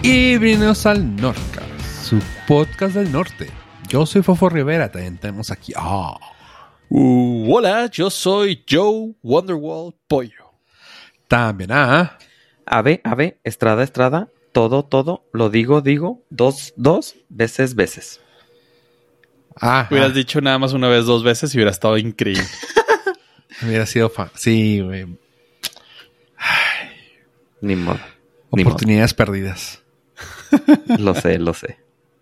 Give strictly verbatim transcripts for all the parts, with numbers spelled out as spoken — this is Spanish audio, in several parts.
Y bienvenidos al Nordcast, su podcast del norte. Yo soy Fofo Rivera, también tenemos aquí... Oh. Uh, hola, yo soy Joe Wonderwall Pollo. También, ah... Ave, ave, estrada, estrada, todo, todo, lo digo, digo, dos, dos, veces, veces. Ah, Hubieras ah. dicho nada más una vez, dos veces y hubiera estado increíble. Hubiera sido fan. Sí, güey. Ni modo. Ni Oportunidades modo. perdidas. Lo sé, lo sé.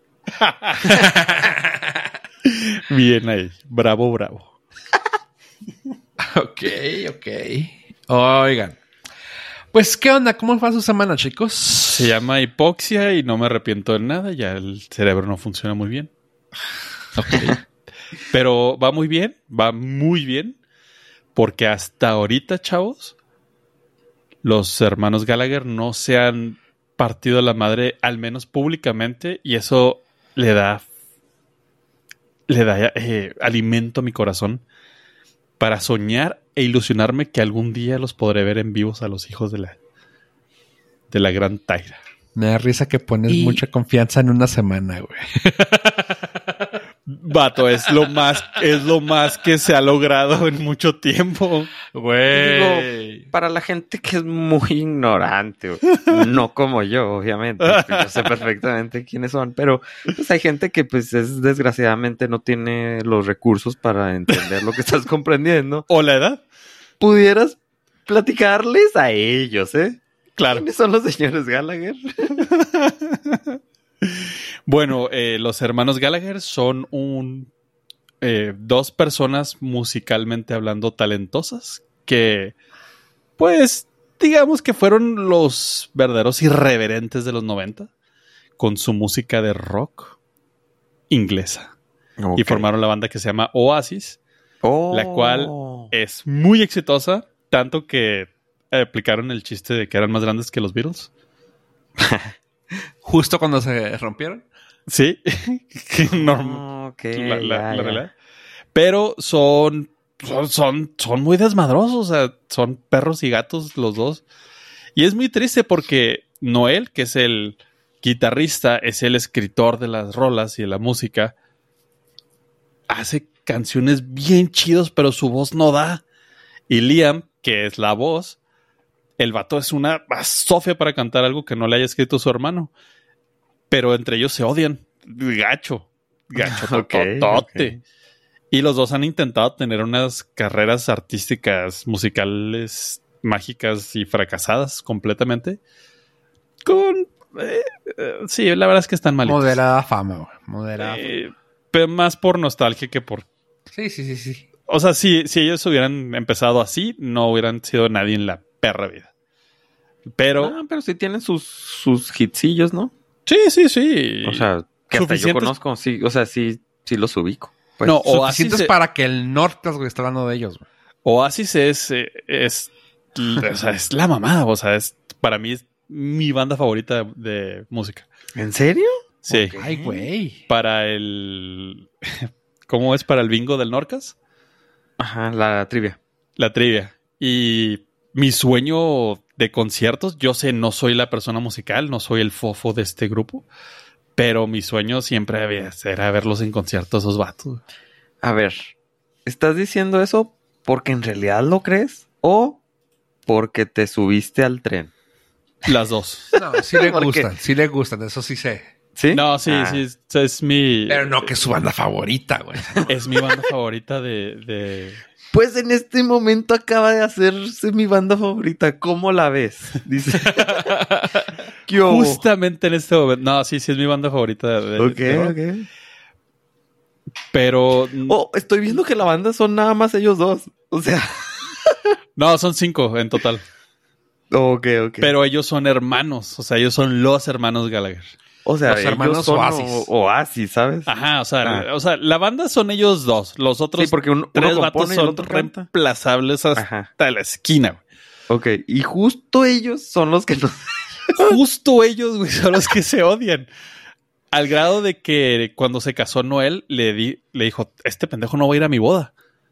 Bien ahí. Bravo, bravo. Ok, ok. Oigan. Pues, ¿qué onda? ¿Cómo fue su semana, chicos? Se llama hipoxia y no me arrepiento de nada. Ya el cerebro no funciona muy bien. Ok. Pero va muy bien. Va muy bien. Porque hasta ahorita, chavos, los hermanos Gallagher no se han partido la madre, al menos públicamente, y eso le da le da eh, alimento a mi corazón para soñar e ilusionarme que algún día los podré ver en vivos a los hijos de la de la gran Tyra. Me da risa que pones Y... mucha confianza en una semana, güey. Vato, es lo más, es lo más que se ha logrado en mucho tiempo. Güey. Digo, para la gente que es muy ignorante, güey. No como yo, obviamente. Yo sé perfectamente quiénes son, pero pues hay gente que pues es desgraciadamente no tiene los recursos para entender lo que estás comprendiendo. ¿O la edad? Pudieras platicarles a ellos, ¿eh? Claro. ¿Quiénes son los señores Gallagher? Bueno, eh, los hermanos Gallagher son un eh, dos personas musicalmente hablando talentosas que, pues, digamos que fueron los verdaderos irreverentes de los noventa con su música de rock inglesa. Okay. Y formaron la banda que se llama Oasis, oh. la cual es muy exitosa, tanto que aplicaron el chiste de que eran más grandes que los Beatles. Justo cuando se rompieron. Sí, normal. Okay, la, la, ya, la ya. realidad. Pero son, son, son, son muy desmadrosos, o sea, son perros y gatos los dos. Y es muy triste porque Noel, que es el guitarrista, es el escritor de las rolas y de la música, hace canciones bien chidos, pero su voz no da. Y Liam, que es la voz, el vato es una basofia para cantar algo que no le haya escrito su hermano. Pero entre ellos se odian. Gacho. Gacho. Okay, totote. okay. Y los dos han intentado tener unas carreras artísticas, musicales, mágicas y fracasadas completamente. Con... Eh, eh, sí, la verdad es que están malitos. Moderada fama, güey. Moderada eh, fama. Pero más por nostalgia que por... Sí, sí, sí, sí. O sea, si, si ellos hubieran empezado así, no hubieran sido nadie en la perra vida. Pero... Ah, pero sí tienen sus, sus hitsillos, ¿no? Sí, sí, sí. O sea, que hasta yo conozco, sí, o sea, sí, sí los ubico. Pues, no, suficientes es, para que el norte esté hablando de ellos. Güey. Oasis es, es, es, o sea, es la mamada, o sea, es, para mí es mi banda favorita de, de música. ¿En serio? Sí. Okay. Ay, güey. Para el... ¿Cómo es para el bingo del Norcas? Ajá, la trivia. La trivia. Y mi sueño de conciertos, yo sé, no soy la persona musical, no soy el fofo de este grupo, pero mi sueño siempre era verlos en conciertos, esos vatos. A ver, ¿estás diciendo eso porque en realidad lo crees o porque te subiste al tren? Las dos. No, sí le gustan, sí le gustan, eso sí sé. ¿Sí? No, sí, ah. sí, es, es mi... Pero no que es su banda favorita, güey. Es mi banda favorita de, de... Pues en este momento acaba de hacerse mi banda favorita. ¿Cómo la ves? Dice. Justamente en este momento. No, sí, sí es mi banda favorita. De, ok, de ok. Pero... Oh, estoy viendo que la banda son nada más ellos dos. O sea... No, son cinco en total. Ok, ok. Pero ellos son hermanos. O sea, ellos son los hermanos Gallagher. O sea, los hermanos son Oasis. O, Oasis, ¿sabes? Ajá, o sea, ah. o sea, la banda son ellos dos. Los otros sí, porque un, tres uno vatos son son otro reemplazables hasta Ajá. la esquina. Ok, y justo ellos son los que no... Justo ellos, güey, son los que se odian. Al grado de que cuando se casó Noel, le, di, le dijo, este pendejo no va a ir a mi boda.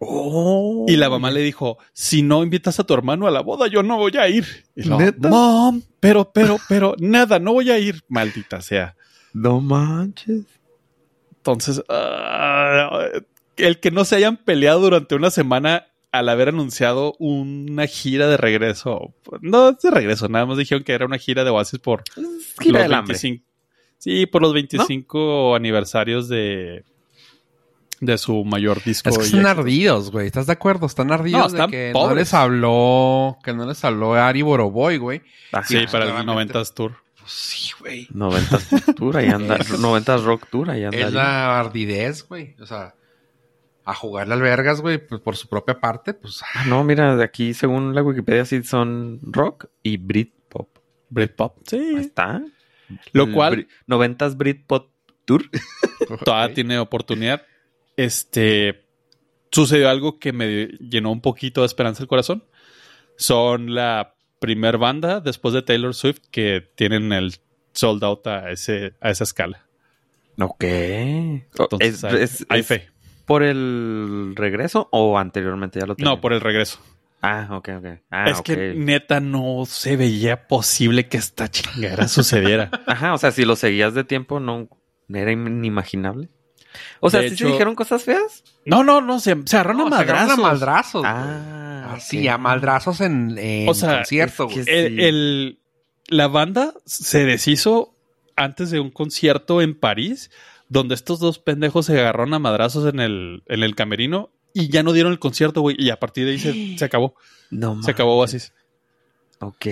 Oh. Y la mamá le dijo, si no invitas a tu hermano a la boda, yo no voy a ir. Y lo, ¿Neta? Mom, pero, pero, pero, nada, no voy a ir. Maldita sea. No manches. Entonces, uh, el que no se hayan peleado durante una semana al haber anunciado una gira de regreso. No de regreso, nada más dijeron que era una gira de Oasis por gira los del hambre. veinticinco. Sí, por los veinticinco ¿no? aniversarios de, de su mayor disco. Es que están ardidos, güey. ¿Estás de acuerdo? Están ardidos no, están de que pobres. no les habló, que no les habló Ari Boroboy, güey. Ah, sí, para el noventas Tour. Sí, güey. noventas Tour, ahí anda. noventas Rock Tour, ahí anda. Es la ardidez, güey. O sea, a jugarle al vergas, güey, pues por su propia parte, pues. Ah, no, mira, de aquí, según la Wikipedia, sí son rock y Britpop. Britpop, sí. Ahí está. Lo El cual. Bri- noventas Britpop Tour. Todavía Ok. tiene oportunidad. Este. Sucedió algo que me llenó un poquito de esperanza el corazón. Son la primer banda después de Taylor Swift que tienen el sold out a, ese, a esa escala. Ok. Entonces es, hay, es- hay es fe. ¿Por el regreso o anteriormente ya lo tenían? No, por el regreso. Ah, ok, ok. Ah, es ok. que neta no se veía posible que esta chingadera sucediera. Ajá, o sea, si lo seguías de tiempo, no era inimaginable. O sea, De ¿sí hecho- se dijeron cosas feas? No, no, no, se, se agarraron No, a se agarran madrazos. a madrazos. güey. Ah, Ah, ok. sí, a madrazos en, en O sea, concierto, es güey. que- El, el- la banda se deshizo antes de un concierto en París, donde estos dos pendejos se agarraron a madrazos en el, en el camerino y ya no dieron el concierto, güey. Y a partir de ahí se, se acabó. No Se acabó manches. Oasis. Ok.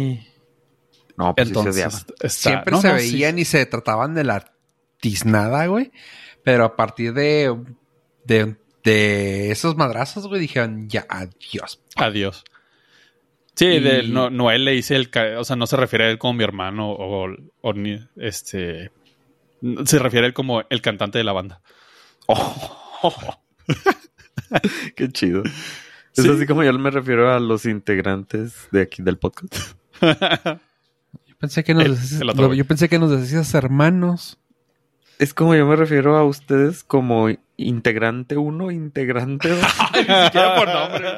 No, pues sí se Entonces, odiaban. está- Siempre no, se no, sí. veían y se trataban de la tiznada, güey. Pero a partir de, de, de esos madrazos, güey, dijeron ya, adiós. Adiós. Sí, Y- de, no, Noel le dice el... ca- O sea, no se refiere a él como mi hermano o, o ni... Este... Se refiere a él como el cantante de la banda. Qué chido. Es Sí. así como yo me refiero a los integrantes de aquí del podcast. Yo pensé que nos El- decías, el otro, güey. yo pensé que nos decías hermanos. Es como yo me refiero a ustedes como integrante uno, integrante dos. Ni siquiera por nombre.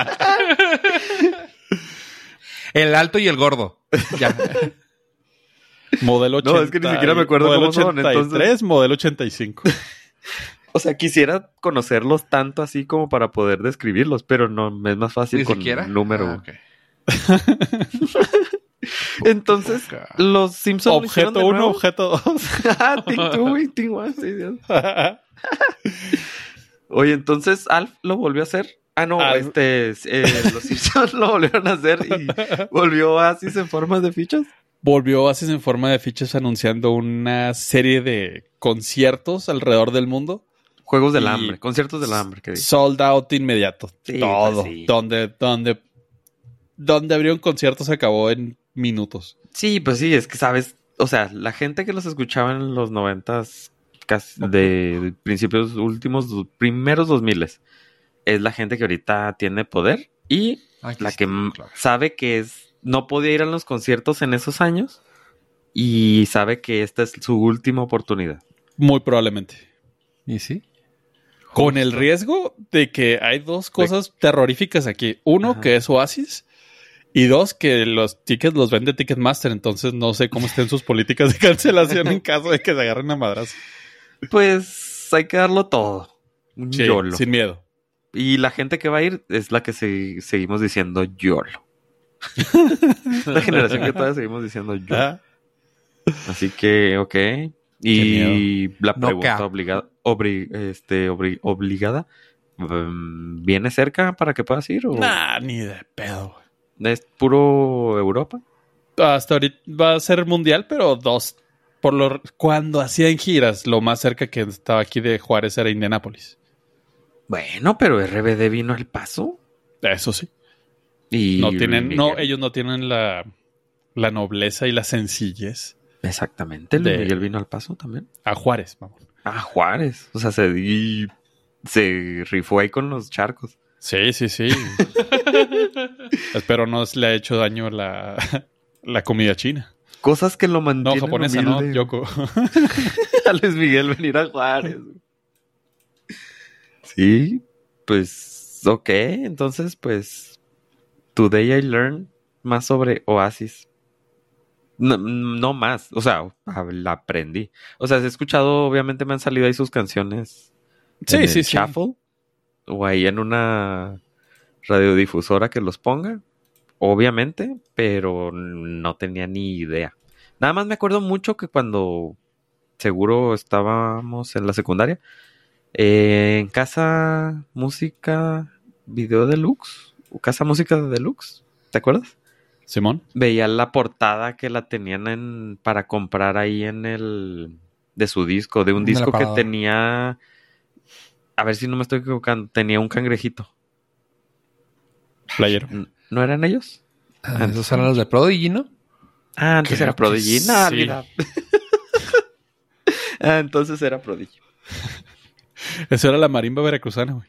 El alto y el gordo. Ya. Modelo ochenta. No, es que ni siquiera me acuerdo modelo cómo son, ochenta y tres, entonces- modelo ochenta y cinco. O sea, quisiera conocerlos tanto así como para poder describirlos, pero no, es más fácil Ni con siquiera. número. Ah, ok. Entonces, Poca. los Simpsons lo hicieron Objeto de uno, nuevo. objeto dos. Ah, Team two y Team one, sí, Dios. Oye, entonces Alf lo volvió a hacer. Ah, no, Alf. este, eh, los Simpsons lo volvieron a hacer y volvió así en formas de fichas. Volvió Oasis en forma de fichas anunciando una serie de conciertos alrededor del mundo. Juegos del Y- hambre, conciertos del hambre, que dice. Sold out inmediato. Sí, Todo. pues sí. Donde, donde, donde abrió un concierto se acabó en minutos. Sí, pues sí, es que sabes, o sea, la gente que los escuchaba en los noventas, casi de, de principios últimos, dos- primeros dos miles, es la gente que ahorita tiene poder y Aquí la está, que m- claro. sabe que es no podía ir a los conciertos en esos años y sabe que esta es su última oportunidad. Muy probablemente. ¿Y sí? Con el riesgo de que hay dos cosas terroríficas aquí. Uno, Ajá. que es Oasis. Y dos, que los tickets los vende Ticketmaster. Entonces no sé cómo estén sus políticas de cancelación en caso de que se agarren a madrazos. Pues hay que darlo todo. Un Sí, YOLO. sin miedo. Y la gente que va a ir es la que se- seguimos diciendo YOLO. La generación que todavía seguimos diciendo YOLO. Ah, Así que, ok. Y la No pregunta cap. obligada, obri- este, obri- obligada, um, ¿viene cerca para que puedas ir? ¿O Nah, ni de pedo. es puro Europa? Hasta ahorita va a ser mundial, pero dos. Por lo cuando hacían giras, lo más cerca que estaba aquí de Juárez era Indianápolis. Bueno, pero R B D vino al Paso. Eso sí. Y No tienen, Luis no, Miguel. ellos no tienen la, la nobleza y la sencillez Exactamente, Luis de- Miguel vino al Paso también. a Juárez, mamón. Ah, Juárez. O sea, se, y se rifó ahí con los charcos. Sí, sí, sí. Espero no le ha hecho daño la, la comida china. Cosas que lo No, mantienen japonesa, no, humilde. Yoko. A Luis Miguel venir a Juárez. Sí. pues, ok, entonces, pues, today I learned más sobre Oasis. No, no más, o sea, la aprendí. O sea, he escuchado, obviamente me han salido ahí sus canciones. Sí, en sí, el sí. Shuffle, o ahí en una radiodifusora que los ponga, obviamente, pero no tenía ni idea. Nada más me acuerdo mucho que cuando seguro estábamos en la secundaria, eh, en Casa Música Video Deluxe, o Casa Música Deluxe, ¿te acuerdas? Simón. Veía la portada que la tenían en, para comprar ahí en el de su disco, de un En disco el que aparador. tenía, a ver si no me estoy equivocando, tenía un cangrejito. Playero. ¿No eran ellos? Ah, esos eran los de Prodigy, ¿no? Ah, entonces Creo era Prodigy. que No, sí. olvidado. Ah, entonces era Prodigy. Eso era la marimba veracruzana, güey.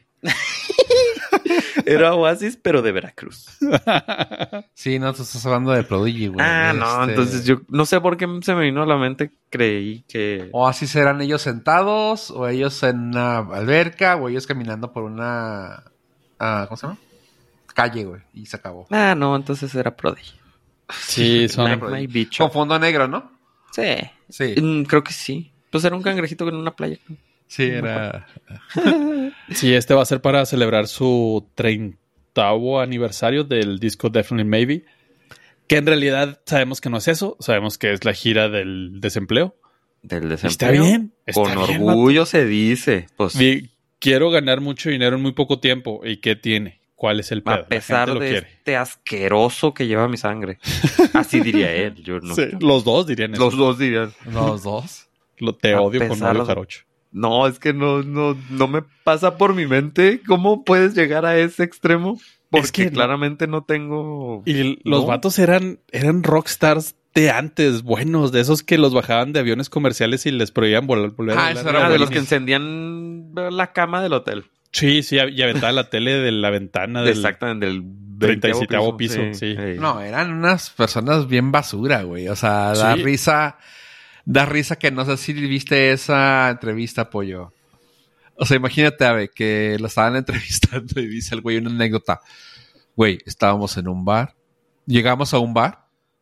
Era Oasis, pero de Veracruz. Sí, no, tú estás hablando de Prodigy, güey. Ah, no, Este, entonces yo no sé por qué se me vino a la mente, creí que... O así serán ellos sentados, o ellos en una alberca, o ellos caminando por una... ah, ¿cómo se llama? Calle, güey. Y se acabó. Ah, no, entonces era Prodigy. Sí, son... Like my bicho. Con fondo negro, ¿no? Sí. Sí. Mm, creo que sí. Pues era un cangrejito en una playa. Sí, era... Sí, este va a ser para celebrar su treintaavo aniversario del disco Definitely Maybe. Que en realidad sabemos que no es eso. Sabemos que es la gira del desempleo. Del desempleo. Está bien. Está Con bien, orgullo se dice. Pues Vi- quiero ganar mucho dinero en muy poco tiempo. ¿Y qué tiene? ¿Cuál es el pedo? a pesar La gente lo de quiere. este asqueroso que lleva mi sangre. Así diría él. Yo no. Sí, los dos dirían eso. Los dos dirían. Los dos. Lo, te a odio con pesar odio de- jarocho. No, es que no, no, no me pasa por mi mente. ¿Cómo puedes llegar a ese extremo? Porque Es que no. claramente no tengo. Y los ¿No? vatos eran, eran rockstars de antes, buenos, de esos que los bajaban de aviones comerciales y les prohibían volar. volver a Ah, volar. eso era Ah, de los buenísimo. que encendían la cama del hotel. Sí, sí, y aventaba la tele de la ventana del Exactamente, del treinta y siete piso. piso. Sí. Ey. No, eran unas personas bien basura, güey. O sea, da Sí. risa... Da risa que no sé si viste esa entrevista, pollo. O sea, imagínate, Ave, que lo estaban entrevistando y dice el güey una anécdota. Güey, estábamos en un bar. Llegamos a un bar.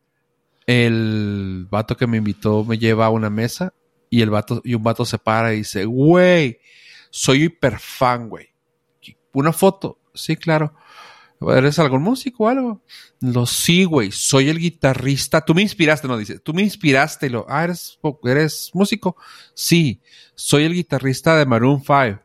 El vato que me invitó me lleva a una mesa. Y el vato, y un vato se para y dice, güey, soy hiper fan, güey. ¿Una foto? Sí, claro. ¿Eres algún músico o algo? Lo sí, güey. Soy el guitarrista. Tú me inspiraste, no dice. Tú me inspiraste. Lo, ah, ¿eres, ¿eres músico? Sí. Soy el guitarrista de Maroon five.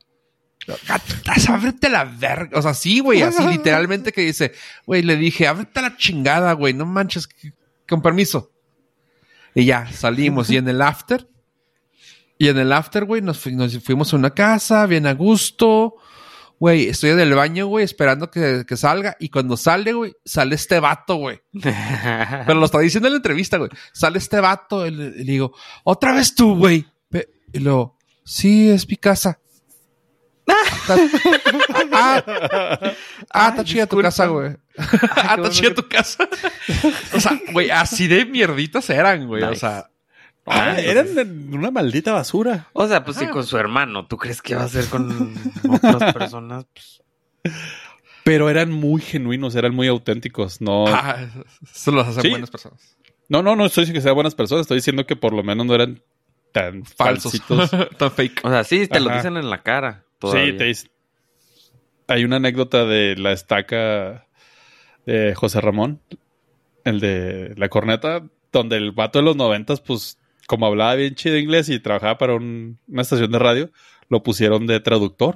Ábrete la verga. O sea, sí, güey. Así literalmente que dice, güey, le dije, ábrete la chingada, güey. No manches. Con permiso. Y ya, salimos. Y en el after. Y en el after, güey, nos, fu- nos fuimos a una casa, bien a gusto. Güey, estoy en el baño, güey, esperando que, que salga. Y cuando sale, güey, sale este vato, güey. Pero lo está diciendo en la entrevista, güey. Sale este vato y le, y le digo, otra vez tú, güey. Ve- Y luego, sí, es mi casa. Está- ah, ah, Ay, está chida tu disculpa. casa, güey. Ah, está chida tu casa. O sea, güey, así de mierditas eran, güey. O Nice. sea, Ah, eran una maldita basura. O sea, pues sí, Ajá. con su hermano. ¿Tú crees que va a ser con otras personas? Pues, Pero eran muy genuinos, eran muy auténticos. No, ah, eso los hace Sí. buenas personas. no, no, no estoy diciendo que sean buenas personas. Estoy diciendo que por lo menos no eran tan Falsos. falsitos. Tan fake. o sea, sí, te lo Ajá. dicen en la cara. Sí, Todavía. te dice. Hay una anécdota de la estaca de José Ramón, el de la corneta, donde el vato de los noventas, pues, como hablaba bien chido inglés y trabajaba para un- una estación de radio, lo pusieron de traductor.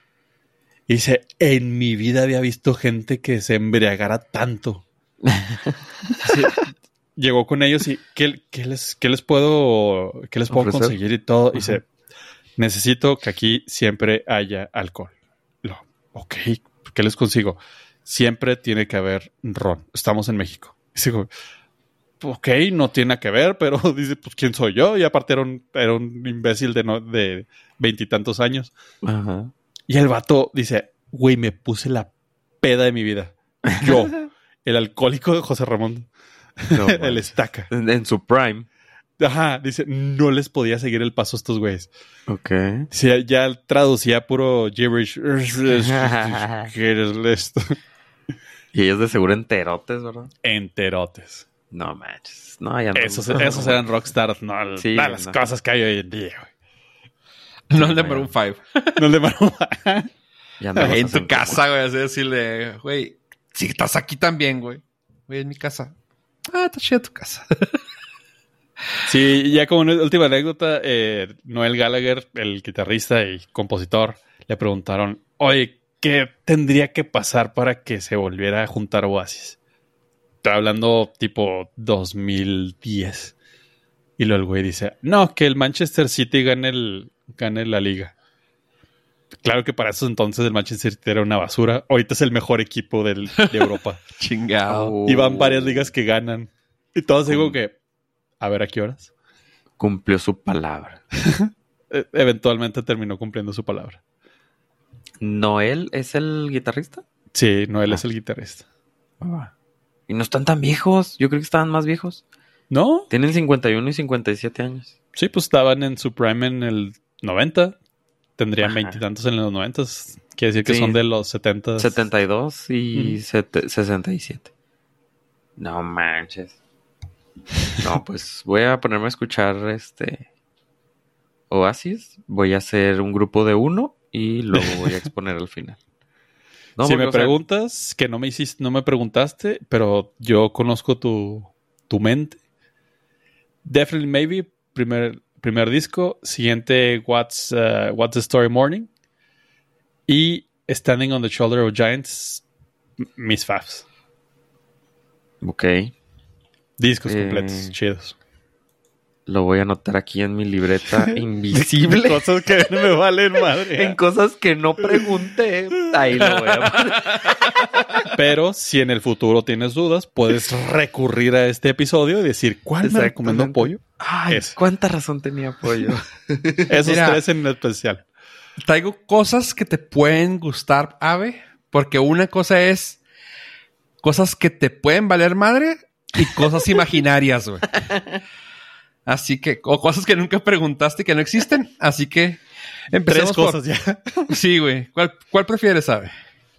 Y dice, en mi vida había visto gente que se embriagara tanto. Sí, llegó con ellos y ¿qué, qué les, qué les puedo, qué les puedo Ofrecer. conseguir y todo? Y Ajá. dice, necesito que aquí siempre haya alcohol. Lo, ok, ¿qué les consigo? Siempre tiene que haber ron. Estamos en México. Y digo, ok, no tiene nada que ver, pero dice, pues, ¿quién soy yo? Y aparte era un, era un imbécil de no- de veintitantos años. Ajá. Y el vato dice, güey, me puse la peda de mi vida. Yo, el alcohólico de José Ramón. No, el manches. estaca. en, en su prime. Ajá, dice, no les podía seguir el paso a estos güeyes. Ok. Sí, ya traducía puro gibberish. ¿Qué eres esto? Y ellos de seguro enterotes, ¿verdad? Enterotes. No manches. No, ya no. Esos, esos eran rockstars, no, Sí, no las no. cosas que hay hoy en día, güey. No el de no, Maroon ya. cinco. No el de Maroon. Ya andamos En tu haciendo- casa, güey, así decirle, güey, si estás aquí también, güey. Güey, en mi casa. Ah, está chida tu casa. Sí, ya como una última anécdota, eh, Noel Gallagher, el guitarrista y compositor, le preguntaron, oye, ¿qué tendría que pasar para que se volviera a juntar Oasis? Estoy hablando tipo dos mil diez. Y luego el güey dice, no, que el Manchester City gane, el, gane la liga. Claro que para esos entonces el Manchester City era una basura. Ahorita es el mejor equipo del, de Europa. Chingado. Oh. Y van varias ligas que ganan. Y todos digo que, a ver a qué horas. Cumplió su palabra. E- eventualmente terminó cumpliendo su palabra. ¿Noel es el guitarrista? Sí, Noel Ah. es el guitarrista. Y no están tan viejos. Yo creo que estaban más viejos. ¿No? Tienen cincuenta y uno y cincuenta y siete años. Sí, pues estaban en su prime en el noventa. Tendrían Ajá. veintitantos en los noventas. Quiere decir que Sí. son de los setentas. setenta y dos y Ujú. sete- sesenta y siete. No manches. No, pues voy a ponerme a escuchar este Oasis. Voy a hacer un grupo de uno y luego voy a exponer al final. No, si porque, me o sea, preguntas, que no me hiciste, no me preguntaste, pero yo conozco tu, tu mente. Definitely Maybe, primer, primer disco. Siguiente, What's, uh, What's the Story Morning. Y Standing on the Shoulder of Giants, m- mis faves. ok, Discos Eh, completos, chidos. lo voy a anotar aquí en mi libreta invisible. Cosas que me valen madre. En cosas que no pregunté. Ahí lo voy a poner. Pero si en el futuro tienes dudas, puedes recurrir a este episodio y decir, ¿cuál me recomendó Exactamente. Pollo? Ay, Ese. cuánta razón tenía Pollo. Esos Mira. tres en especial. Traigo cosas que te pueden gustar, Ave, porque una cosa es cosas que te pueden valer madre y cosas imaginarias, güey. Así que, o cosas que nunca preguntaste que no existen. Así que empecemos Tres cosas ya. por... Sí, güey. ¿Cuál, cuál prefieres, Ave?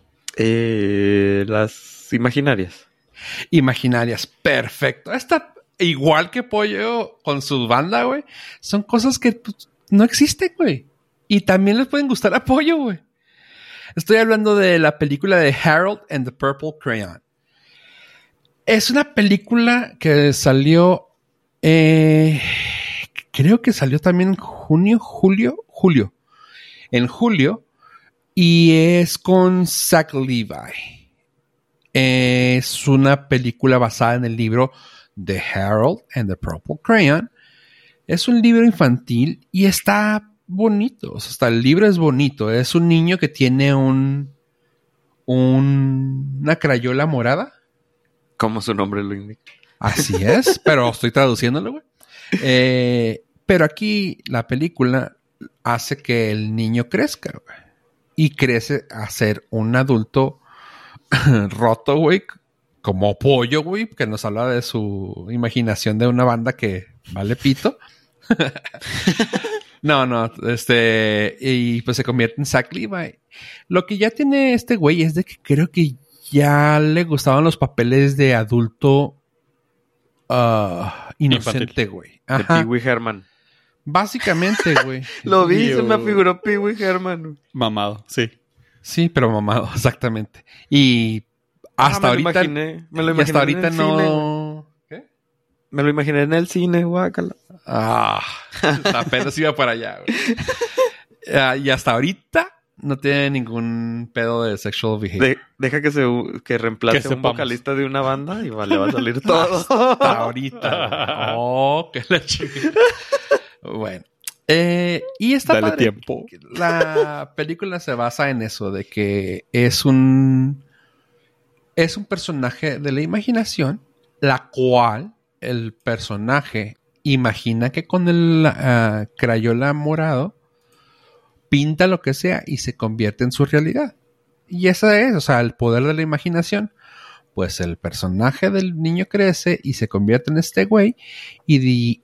Eh, las imaginarias. Imaginarias. Perfecto. Esta, igual que Pollo con su banda, güey, son cosas que pues, no existen, güey. Y también les pueden gustar a Pollo, güey. Estoy hablando de la película de Harold and the Purple Crayon. Es una película que salió, eh, creo que salió también en junio, julio, julio. En julio. Y es con Zach Levi. Es una película basada en el libro The Harold and the Purple Crayon. Es un libro infantil y está bonito. O sea, hasta el libro es bonito. Es un niño que tiene un, un una crayola morada. Como su nombre lo indica. Así es, pero estoy traduciéndolo, güey. Eh, pero aquí la película hace que el niño crezca, güey. Y crece a ser un adulto roto, güey. Como Pollo, güey. Que nos habla de su imaginación de una banda que vale pito. No, no. Este... Y pues se convierte en Zach Levi. Lo que ya tiene este güey es de que creo que ya le gustaban los papeles de adulto uh, inocente, Infantil. güey. De Ajá. Pee Wee Herman. Básicamente, güey. Lo vi, Dios. se me figuró Pee Wee Herman. Mamado, sí. Sí, pero mamado, exactamente. Y hasta Ah, me lo ahorita... imaginé, me lo y hasta imaginé en ahorita el cine, no... ¿Qué? Me lo imaginé en el cine, guácala. Ah, apenas iba para allá, güey. Ah, y hasta ahorita no tiene ningún pedo de sexual behavior. De- deja que se que reemplace Que a un sepamos. vocalista de una banda y vale, va a salir todo. Hasta ahorita. güey. Oh, qué la chingada. Bueno. Eh, y está Dale padre. tiempo. La película se basa en eso, de que es un... Es un personaje de la imaginación, la cual el personaje imagina que con el uh, crayola morado pinta lo que sea y se convierte en su realidad. Y esa es, o sea, el poder de la imaginación. Pues el personaje del niño crece y se convierte en este güey y di-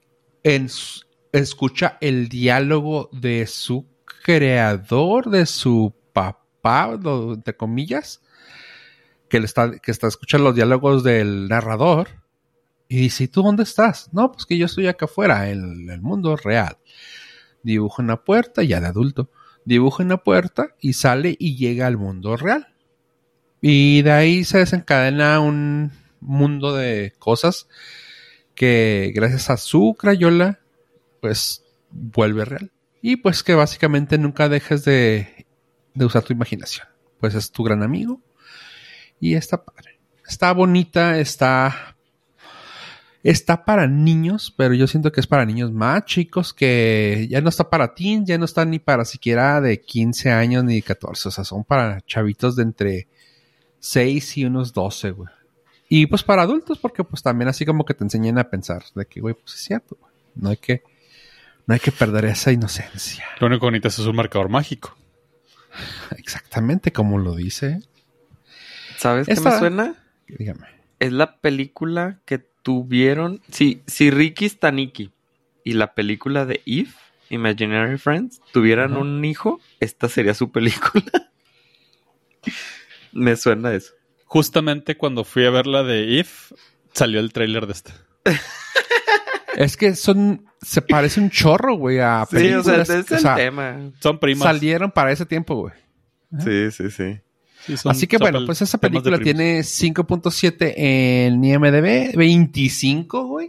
en, escucha el diálogo de su creador, de su papá, lo, entre comillas, que, le está, que está escuchando los diálogos del narrador. Y dice, ¿y tú dónde estás? No, pues que yo estoy acá afuera, en el mundo real. Dibuja una puerta, ya de adulto. Dibuja una puerta y sale y llega al mundo real. Y de ahí se desencadena un mundo de cosas que gracias a su crayola, pues vuelve real. Y pues que básicamente nunca dejes de, de usar tu imaginación. Pues es tu gran amigo. Y está padre. Está bonita, está... Está para niños, pero yo siento que es para niños más chicos, que ya no está para teen, ya no está ni para siquiera de quince años ni de catorce. O sea, son para chavitos de entre seis y unos doce, güey. Y pues para adultos, porque pues también así como que te enseñan a pensar de que, güey, pues es cierto, güey. No hay que, no hay que perder esa inocencia. Lo único bonito es un marcador mágico. Exactamente como lo dice. ¿Sabes Esta... qué me suena? Dígame. Es la película que tuvieron... Si, si Ricky Stanicky y la película de If, Imaginary Friends, tuvieran uh-huh. un hijo, esta sería su película. Me suena eso. Justamente cuando fui a ver la de If, salió el tráiler de esta. Es que son... Se parece un chorro, güey, a películas. Sí, o sea, es el o sea, tema. Son primas. Salieron para ese tiempo, güey. Sí, sí, sí. Sí, son, Así que bueno, pues esa película tiene cinco punto siete en I M D B, veinticinco, güey,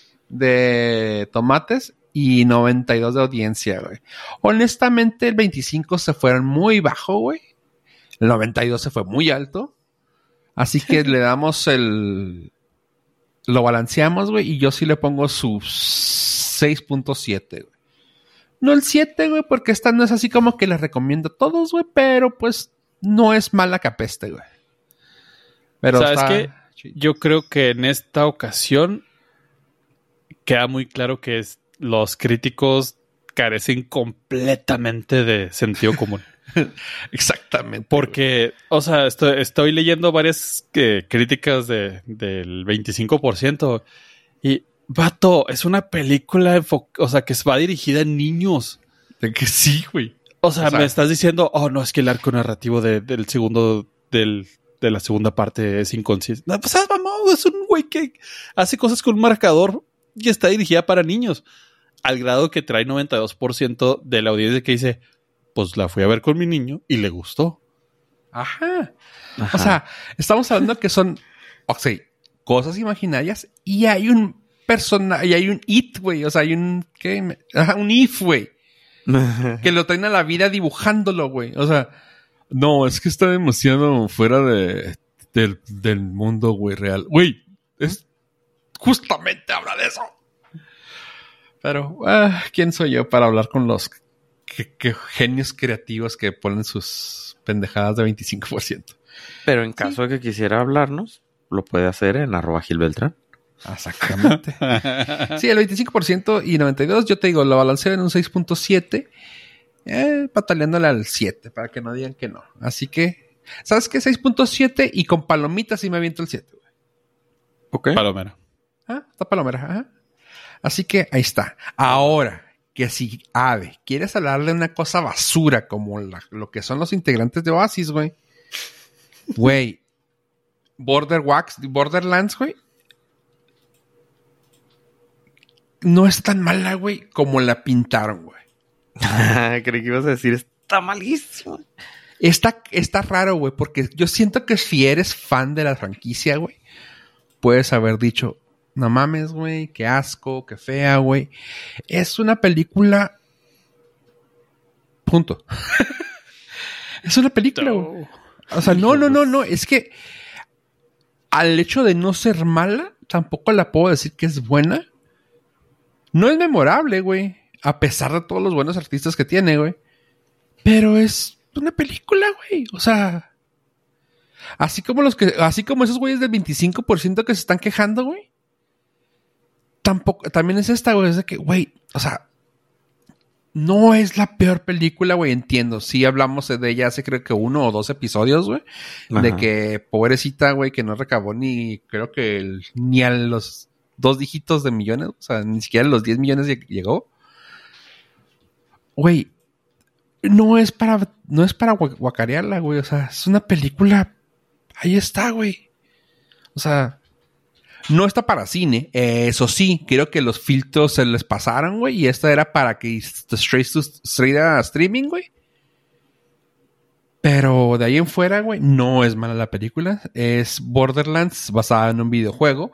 de tomates y noventa y dos de audiencia, güey. Honestamente, el veinticinco se fueron muy bajo, güey. El noventa y dos se fue muy alto. Así que le damos el... Lo balanceamos, güey, y yo sí le pongo su seis punto siete, güey. No el siete, güey, porque esta no es así como que les recomiendo a todos, güey, pero pues... No es mala que apeste, güey. Pero ¿sabes está... qué? Yo creo que en esta ocasión queda muy claro que es, los críticos carecen completamente de sentido común. Exactamente. Porque, güey. O sea, estoy, estoy leyendo varias eh, críticas de, del veinticinco por ciento y, vato, es una película enfo- o sea, que va dirigida a niños. De que sí, güey. O sea, o sea, me estás diciendo, oh, no, es que el arco narrativo de, del segundo, del, de la segunda parte es inconsciente. No, pues, mamá, es un güey que hace cosas con un marcador y está dirigida para niños. Al grado que trae noventa y dos por ciento de la audiencia que dice, pues la fui a ver con mi niño y le gustó. Ajá. Ajá. O sea, estamos hablando que son, o sea, cosas imaginarias y hay un personaje, y hay un it, güey. O sea, hay un, ¿qué? Ajá, un if, güey. Que lo traen a la vida dibujándolo, güey. O sea, no, es que está demasiado fuera de del, del mundo, güey, real. Güey, es justamente habla de eso. Pero, uh, ¿quién soy yo para hablar con los que, que genios creativos que ponen sus pendejadas de veinticinco por ciento? Pero en caso sí. de que quisiera hablarnos, lo puede hacer en arroba Gil Beltrán. Exactamente. Sí, el veinticinco por ciento y noventa y dos por ciento, yo te digo, lo balanceo en un seis punto siete, eh, pataleándole al siete, para que no digan que no. Así que, ¿sabes qué? seis punto siete y con palomitas sí me aviento el siete, güey. Ok. Palomera. Ah, está palomera, ajá. Así que ahí está. Ahora, que si, Ave, quieres hablar de una cosa basura como la, lo que son los integrantes de Oasis, güey. Güey. Border Wax, Borderlands, güey. No es tan mala, güey, como la pintaron, güey. Creí que ibas a decir, está malísimo. Está, está raro, güey, porque yo siento que si eres fan de la franquicia, güey, puedes haber dicho, no mames, güey, qué asco, qué fea, güey. Es una película... Punto. Es una película, güey. O sea, no, no, no, no. Es que al hecho de no ser mala, tampoco la puedo decir que es buena. No es memorable, güey. A pesar de todos los buenos artistas que tiene, güey. Pero es una película, güey. O sea... Así como los que... Así como esos güeyes del veinticinco por ciento que se están quejando, güey. Tampoco... También es esta, güey. Es de que, güey... O sea... No es la peor película, güey. Entiendo. Sí hablamos de ella hace creo que uno o dos episodios, güey. De que pobrecita, güey, que no recabó ni... Creo que el, ni a los... dos dígitos de millones, o sea, ni siquiera los diez millones llegó. Güey, no es para, no es para guacarearla, güey, o sea, es una película, ahí está, güey. O sea, no está para cine, eh, eso sí, creo que los filtros se les pasaron, güey, y esta era para que straight, to, straight a streaming, güey. Pero de ahí en fuera, güey, no es mala la película. Es Borderlands basada en un videojuego.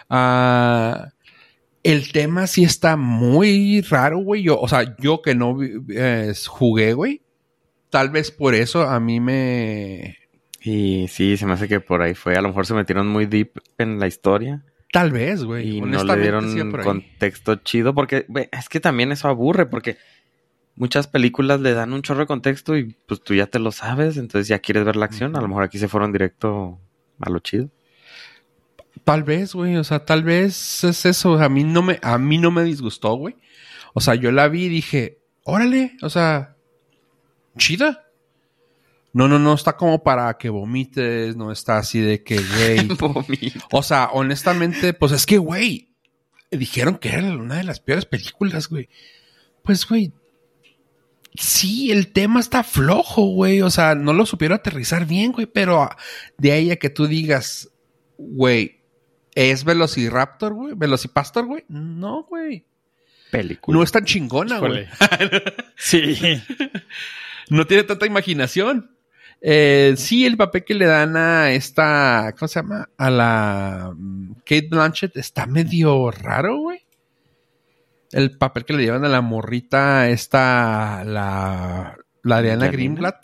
Uh, el tema sí está muy raro, güey. Yo, o sea, yo que no eh, jugué, güey. Tal vez por eso a mí me... Y sí, se me hace que por ahí fue. A lo mejor se metieron muy deep en la historia. Tal vez, güey. Y no le dieron sí, contexto chido. Porque, güey, es que también eso aburre. Porque muchas películas le dan un chorro de contexto y pues tú ya te lo sabes. Entonces ya quieres ver la acción. A lo mejor aquí se fueron directo a lo chido. Tal vez, güey. O sea, tal vez es eso. A mí no me, a mí no me disgustó, güey. O sea, yo la vi y dije, órale. O sea, chida. No, no, no está como para que vomites, no está así de que, güey. O sea, honestamente, pues es que, güey, dijeron que era una de las peores películas, güey. Pues, güey, sí, el tema está flojo, güey. O sea, no lo supieron aterrizar bien, güey, pero de ahí a que tú digas, güey, ¿es Velociraptor, güey? ¿Velocipastor, güey? No, güey. Película. No es tan chingona, güey. Sí. No tiene tanta imaginación. Eh, sí, el papel que le dan a esta, ¿cómo se llama? A la um, Kate Blanchett está medio raro, güey. El papel que le llevan a la morrita, esta, la, la Ariana Greenblatt.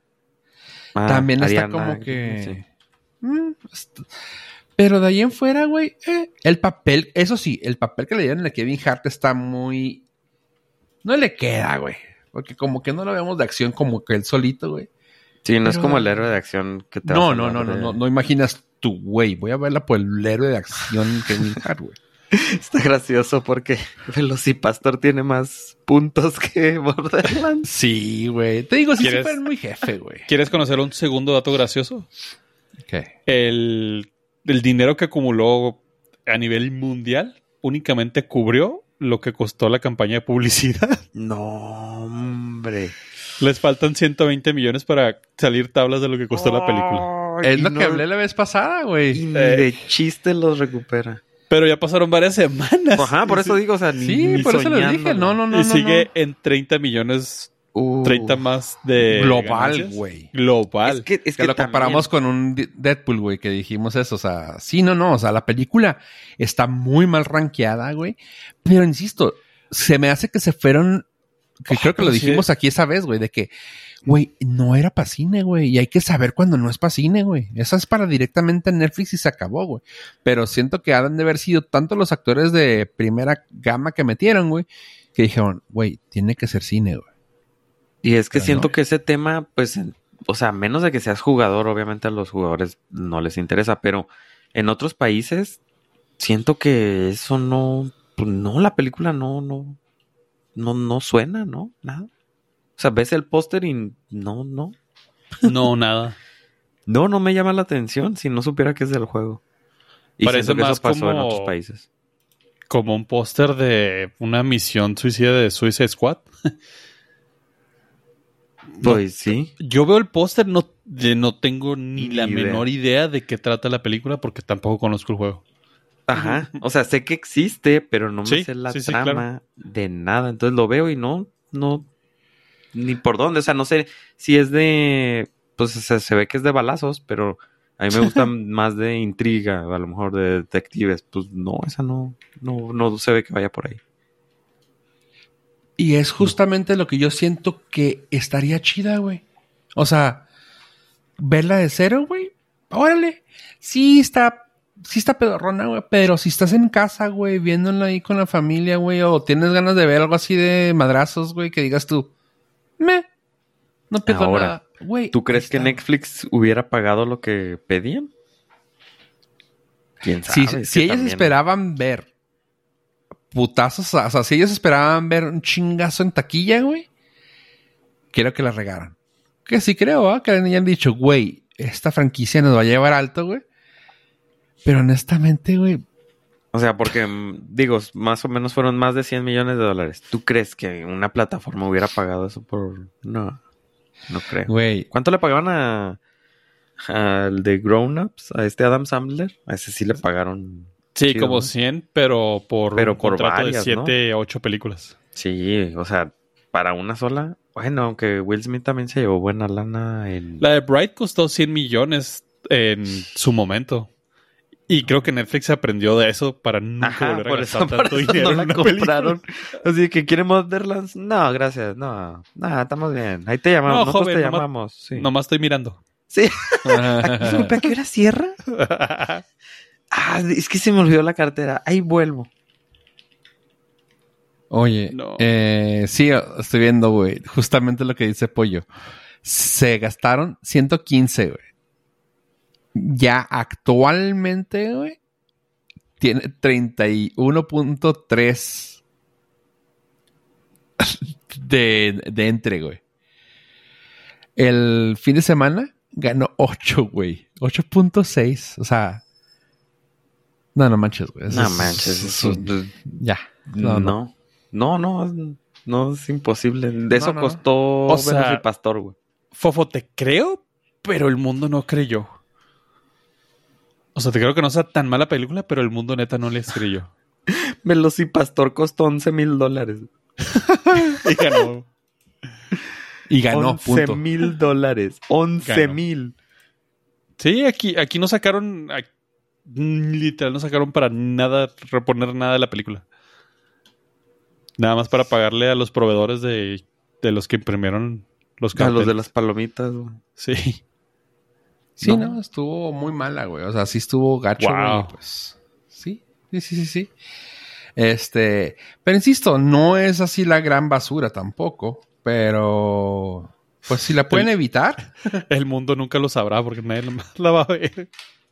Ah, también Ariana, está como que... Sí. Mm, pero de ahí en fuera, güey, eh, el papel, eso sí, el papel que le dieron a Kevin Hart está muy... No le queda, güey. Porque como que no lo vemos de acción como que él solito, güey. Sí, no Pero, es como el héroe de acción que te no, va a no, no, de... no, no, no imaginas tú, güey. Voy a verla por el héroe de acción Kevin Hart, güey. Está gracioso porque Velocipastor tiene más puntos que Borderlands. Sí, güey. Te digo, sí, sí fueron muy jefe, güey. ¿Quieres conocer un segundo dato gracioso? ¿Qué? El, el dinero que acumuló a nivel mundial únicamente cubrió lo que costó la campaña de publicidad. No, hombre. Les faltan ciento veinte millones para salir tablas de lo que costó oh, la película. Es lo no, que hablé la vez pasada, güey. Y ni eh, de chiste los recupera. Pero ya pasaron varias semanas. Ajá, por eso sí, digo, o sea, ni Sí, ni por eso les dije. No, no, no. Y no, sigue no. en treinta millones, uh, treinta más de global, güey. Global. Es que, es que, que lo también... comparamos con un Deadpool, güey, que dijimos eso. O sea, sí, no, no. O sea, la película está muy mal rankeada, güey. Pero insisto, se me hace que se fueron... Que oh, creo que lo dijimos sí. aquí esa vez, güey, de que, güey, no era para cine, güey, y hay que saber cuando no es para cine, güey. Esa es para directamente en Netflix y se acabó, güey. Pero siento que han de haber sido tanto los actores de primera gama que metieron, güey, que dijeron, güey, tiene que ser cine, güey. Y es que Pero siento no. que ese tema, pues, o sea, menos de que seas jugador, obviamente a los jugadores no les interesa, pero en otros países siento que eso no, pues no, la película no, no. No, no suena, ¿no? Nada. O sea, ves el póster y no, no. No, nada. No, no me llama la atención si no supiera que es del juego. Y parece que más eso pasó como, en otros países. Como un póster de una misión suicida de Suicide Squad. Pues no, sí. Yo veo el póster, no, no tengo ni, ni la idea. menor idea de qué trata la película porque tampoco conozco el juego. Ajá, o sea, sé que existe, pero no me sí, sé la sí, trama sí, claro. de nada. Entonces lo veo y no, no, ni por dónde. O sea, no sé si es de, pues se, se ve que es de balazos, pero a mí me gusta más de intriga, a lo mejor de detectives. Pues no, esa no, no, no se ve que vaya por ahí. Y es justamente no. lo que yo siento que estaría chida, güey. O sea, verla de cero, güey. Órale, sí está... Sí está pedorrona, güey, pero si estás en casa, güey, viéndola ahí con la familia, güey, o tienes ganas de ver algo así de madrazos, güey, que digas tú, me, no pierdo Ahora, nada, güey. ¿tú crees que Netflix hubiera pagado lo que pedían? ¿Quién sabe? Si, si ellos también... esperaban ver putazos, o sea, si ellos esperaban ver un chingazo en taquilla, güey, quiero que la regaran. Que sí creo, ¿eh? Que hayan dicho, güey, esta franquicia nos va a llevar alto, güey. Pero honestamente, güey, O sea, porque, digo, más o menos fueron más de cien millones de dólares. ¿Tú crees que una plataforma hubiera pagado eso por...? No, no creo. Güey. ¿Cuánto le pagaban a al de Grown Ups? A este Adam Sandler. A ese sí le pagaron... Sí, chido, como ¿no? cien, pero por Pero un por contrato varias, de siete, ocho películas. Sí, o sea, para una sola... Bueno, aunque Will Smith también se llevó buena lana en... La de Bright costó cien millones en su momento. Y creo que Netflix aprendió de eso para nunca Ajá, volver a por gastar eso, por tanto eso dinero no en la una compraron. película. Así que, ¿quieren Borderlands? No, gracias, no. No, estamos bien. Ahí te llamamos, No, nosotros joven, te nomás- llamamos. Sí. Nomás estoy mirando. Sí. Disculpe, ¿a qué hora cierra? Ah, es que se me olvidó la cartera. Ahí vuelvo. Oye, No. eh, sí, estoy viendo, güey. Justamente lo que dice Pollo. Se gastaron ciento quince, güey. Ya actualmente, güey, tiene treinta y uno punto tres de, de entre, güey. El fin de semana ganó ocho, güey. ocho punto seis. O sea... No, no manches, güey. Eso No es- manches, eso- eso... Ya. No, No, no. no. No, no, no, es imposible. De eso no. costó O sea- Venus y Pastor, güey. Fofo, te creo, pero el mundo no creyó. O sea, te creo que no sea tan mala película, pero el mundo neta no les creyó. Velocipastor costó once mil dólares. Y ganó. Y ganó, once punto. mil dólares. once mil. Sí, aquí, aquí no sacaron... a- Literal, no sacaron para nada, reponer nada de la película. Nada más para pagarle a los proveedores de, de los que imprimieron los A carteles. los de las palomitas, güey. Sí. Sí, No. no. estuvo muy mala, güey. O sea, sí estuvo gacho, Wow. güey. Pues, sí, sí, sí, sí, sí. Este, pero insisto, no es así la gran basura tampoco, pero pues si la pueden El- evitar, El mundo nunca lo sabrá porque nadie la- la va a ver.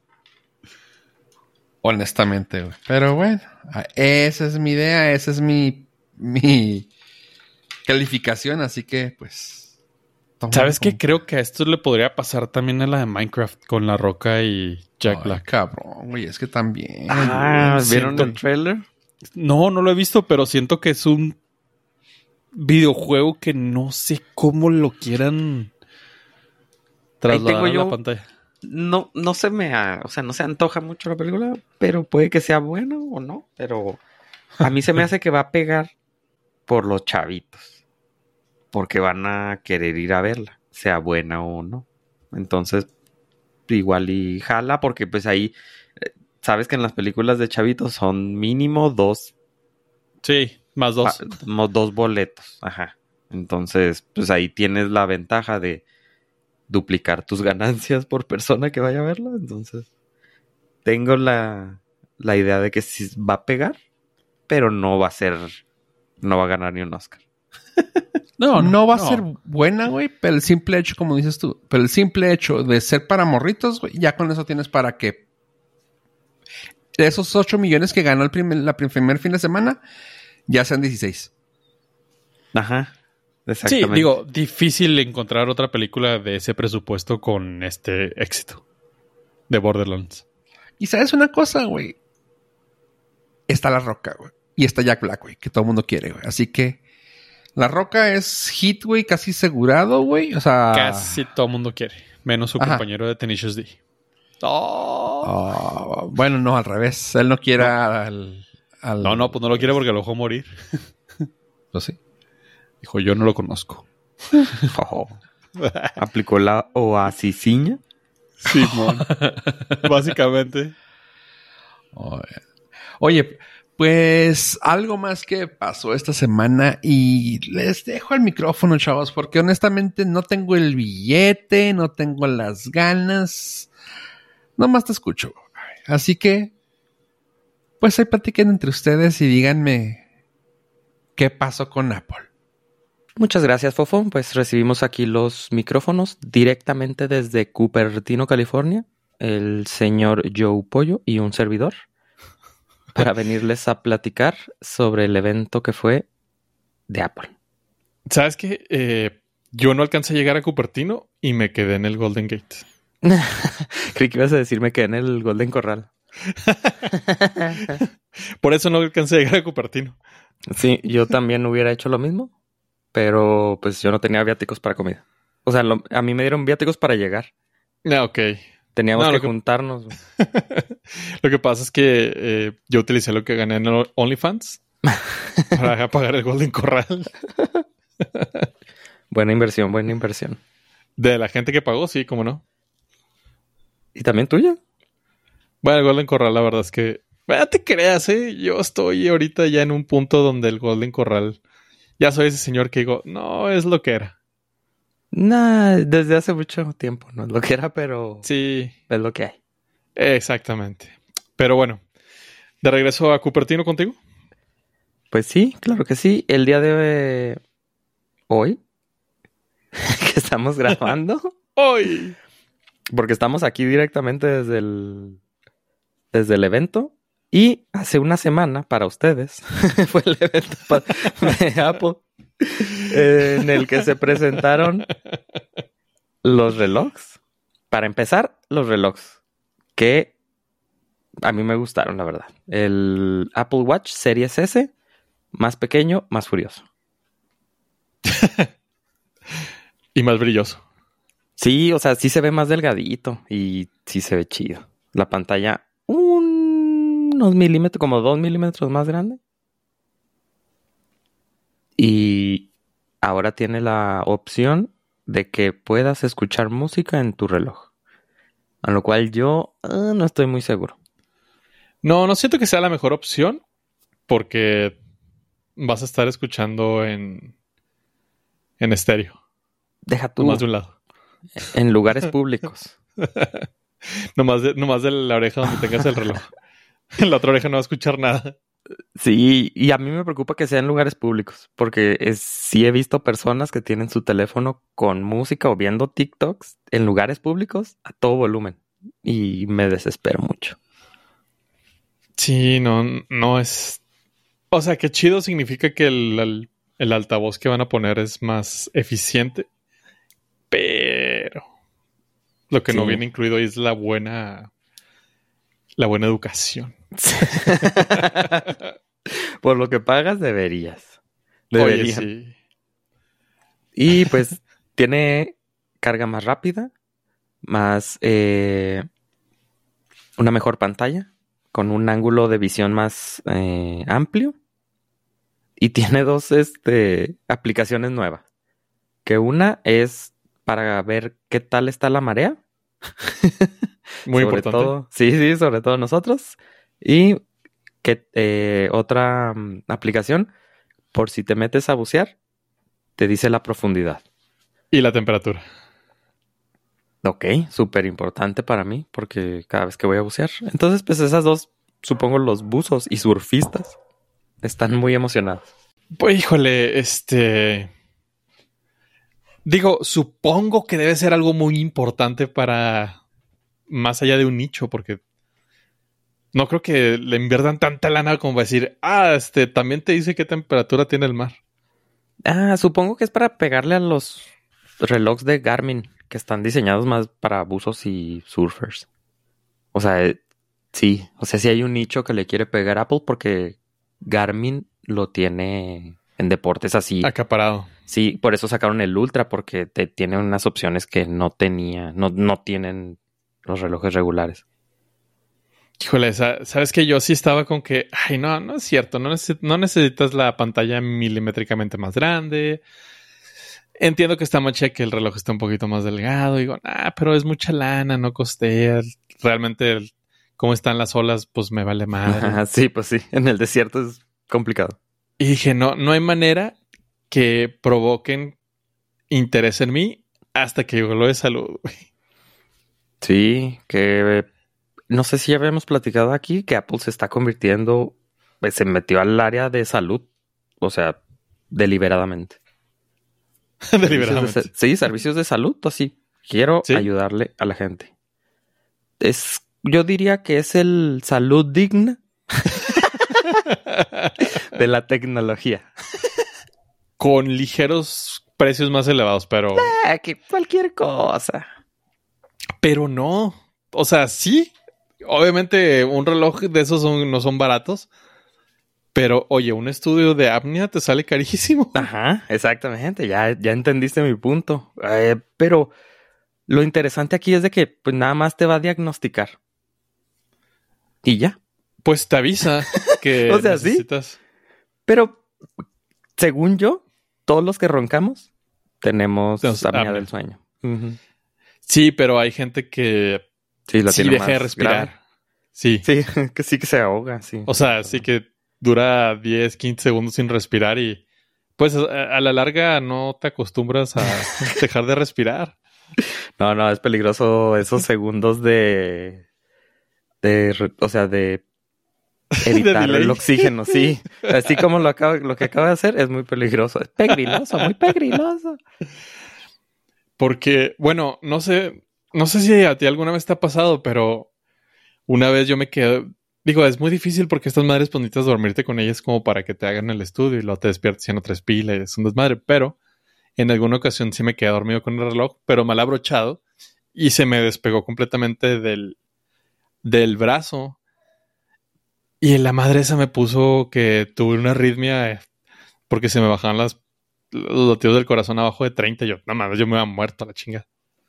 honestamente, güey. Pero bueno, esa es mi idea, esa es mi, mi calificación, así que pues... tómalo ¿Sabes qué? como- Creo que a esto le podría pasar también a la de Minecraft con La Roca y Jack Ay, Black. cabrón, güey, es que también... Ah, güey, ¿vieron siento- el trailer? No, no lo he visto, pero siento que es un videojuego que no sé cómo lo quieran trasladar tengo a yo- la pantalla. No, no se me, a- o sea, no se antoja mucho la película, pero puede que sea bueno o no, pero a mí se me hace que va a pegar por los chavitos, porque van a querer ir a verla, sea buena o no. Entonces, igual y jala, porque pues ahí, eh, sabes que en las películas de chavitos son mínimo dos, Sí, más dos. pa- mo- dos boletos, ajá. Entonces, pues ahí tienes la ventaja de duplicar tus ganancias por persona que vaya a verla. Entonces, tengo la, la idea de que sí va a pegar, pero no va a ser, no va a ganar ni un Oscar. No, no, va a ser buena, güey, pero el simple hecho, como dices tú, pero el simple hecho de ser para morritos, güey, ya con eso tienes para que de esos ocho millones que ganó el primer, la prim- primer fin de semana, ya sean dieciséis. Ajá, Sí, exactamente. digo, difícil encontrar otra película de ese presupuesto con este éxito de Borderlands. Y sabes una cosa, güey, está La Roca, güey, y está Jack Black, güey, que todo el mundo quiere, güey. Así que La Roca es hit, güey, casi asegurado, güey. O sea, Casi todo el mundo quiere, menos su Ajá. compañero de Tenacious D. Oh. ah, bueno, no, al revés. Él no quiere al, al- No, no, pues no lo quiere porque lo dejó morir. Pues sí. Dijo, yo no lo conozco. Oh, aplicó la oasisiña. Simón. Básicamente. Oye. Oye, pues algo más que pasó esta semana y les dejo el micrófono, chavos, porque honestamente no tengo el billete, no tengo las ganas, nomás te escucho. Así que, pues ahí platiquen entre ustedes y díganme qué pasó con Apple. Muchas gracias, Fofo. Pues recibimos aquí los micrófonos directamente desde Cupertino, California. El señor Joe Pollo y un servidor para venirles a platicar sobre el evento que fue de Apple. ¿Sabes qué? Eh, yo no alcancé a llegar a Cupertino y me quedé en el Golden Gate. Creí que ibas a decirme que en el Golden Corral. Por eso no alcancé a llegar a Cupertino. Sí, yo también hubiera hecho lo mismo, pero pues yo no tenía viáticos para comida. O sea, lo, a mí me dieron viáticos para llegar. Ah, ok. Teníamos No, que, lo que juntarnos. Lo que pasa es que eh, yo utilicé lo que gané en OnlyFans para pagar el Golden Corral. Buena inversión, buena inversión. De la gente que pagó, sí, cómo no. ¿Y también tuya? Bueno, el Golden Corral, la verdad es que... No te creas, ¿eh? Yo estoy ahorita ya en un punto donde el Golden Corral... Ya soy ese señor que digo, no, es lo que era. Nah, desde hace mucho tiempo, no es lo que era, pero... Sí. Es lo que hay. Exactamente. Pero bueno, ¿de regreso a Cupertino contigo? Pues sí, claro que sí. El día de hoy, que estamos grabando... ¡Hoy! Porque estamos aquí directamente desde el... Desde el evento. Y hace una semana, para ustedes, fue el evento de Apple eh, en el que se presentaron los relojes. Para empezar, los relojes que a mí me gustaron, la verdad. El Apple Watch Series S, más pequeño, más furioso. Y más brilloso. Sí, o sea, sí se ve más delgadito y sí se ve chido. La pantalla, un... unos milímetros, como dos milímetros más grande. Y ahora tiene la opción de que puedas escuchar música en tu reloj. A lo cual yo uh, no estoy muy seguro. No, no siento que sea la mejor opción porque vas a estar escuchando en, en estéreo. Deja tú. Nomás de un lado. En lugares públicos. nomás, de, nomás de la oreja donde tengas el reloj. En la otra oreja no va a escuchar nada. Sí, y a mí me preocupa que sea en lugares públicos, porque es, sí he visto personas que tienen su teléfono con música o viendo TikToks en lugares públicos a todo volumen, y me desespero mucho. Sí, no, no es... O sea, qué chido significa que el, el, el altavoz que van a poner es más eficiente, pero lo que sí. no viene incluido ahí es la buena... La buena educación. Por lo que pagas, deberías. Deberías. Oye, sí. Y pues tiene carga más rápida, más eh, una mejor pantalla, con un ángulo de visión más eh, amplio. Y tiene dos este, aplicaciones nuevas. Que una es para ver qué tal está la marea. Muy sobre importante. Todo, sí, sí, sobre todo nosotros. Y que eh, otra um, aplicación, por si te metes a bucear, te dice la profundidad. Y la temperatura. Ok, súper importante para mí, porque cada vez que voy a bucear. Entonces, pues esas dos, supongo los buzos y surfistas, están muy emocionados. Pues híjole, este... Digo, supongo que debe ser algo muy importante para... Más allá de un nicho, porque no creo que le inviertan tanta lana como para decir, ah, este, también te dice qué temperatura tiene el mar. Ah, supongo que es para pegarle a los relojes de Garmin, que están diseñados más para buzos y surfers. O sea, eh, sí, o sea, sí hay un nicho que le quiere pegar a Apple porque Garmin lo tiene en deportes así. Acaparado. Sí, por eso sacaron el Ultra, porque te tiene unas opciones que no tenía, no, no tienen los relojes regulares. Híjole, ¿sabes qué? Yo sí estaba con que, ay, no, no es cierto, no, neces- no necesitas la pantalla milimétricamente más grande. Entiendo que está macha que el reloj está un poquito más delgado. Digo, ah, pero es mucha lana, no costea. Realmente, el, cómo están las olas, pues me vale madre. Sí, pues sí, en el desierto es complicado. Y dije, no, no hay manera que provoquen interés en mí hasta que llegó lo de salud, güey. Sí, que no sé si ya habíamos platicado aquí que Apple se está convirtiendo, pues se metió al área de salud, o sea, deliberadamente. Deliberadamente. De, sí, servicios de salud, así. Quiero ¿Sí? ayudarle a la gente. Es, yo diría que es el salud digna de la tecnología. Con ligeros precios más elevados, pero... Ah, que cualquier cosa. Pero no. O sea, sí. Obviamente un reloj de esos son, no son baratos. Pero, oye, un estudio de apnea te sale carísimo. Ajá, exactamente. Ya, ya entendiste mi punto. Eh, pero lo interesante aquí es de que pues nada más te va a diagnosticar. Y ya. Pues te avisa que o sea, necesitas. Sí. Pero, según yo, todos los que roncamos tenemos Entonces, apnea apnea. del sueño. Uh-huh. Sí, pero hay gente que sí, lo sí tiene deja de más respirar. grave. Sí. Sí, que sí que se ahoga, sí. O sea, sí que dura diez, quince segundos sin respirar y pues a, a la larga no te acostumbras a dejar de respirar. No, no, es peligroso esos segundos de... de o sea, de evitar de el oxígeno, sí. Así como lo, acaba, lo que acaba de hacer es muy peligroso. Es pegriloso, muy pegriloso. Porque, bueno, no sé, no sé si a ti alguna vez te ha pasado, pero una vez yo me quedé... Digo, es muy difícil porque estas madres pues necesitas dormirte con ellas como para que te hagan el estudio y luego te despiertes y ya no traes pila y es un desmadre. Pero en alguna ocasión sí me quedé dormido con el reloj, pero mal abrochado y se me despegó completamente del, del brazo. Y la madre esa me puso que tuve una arritmia porque se me bajaban las, los latidos del corazón abajo de treinta. Y yo, no mames, yo me había muerto a la chinga.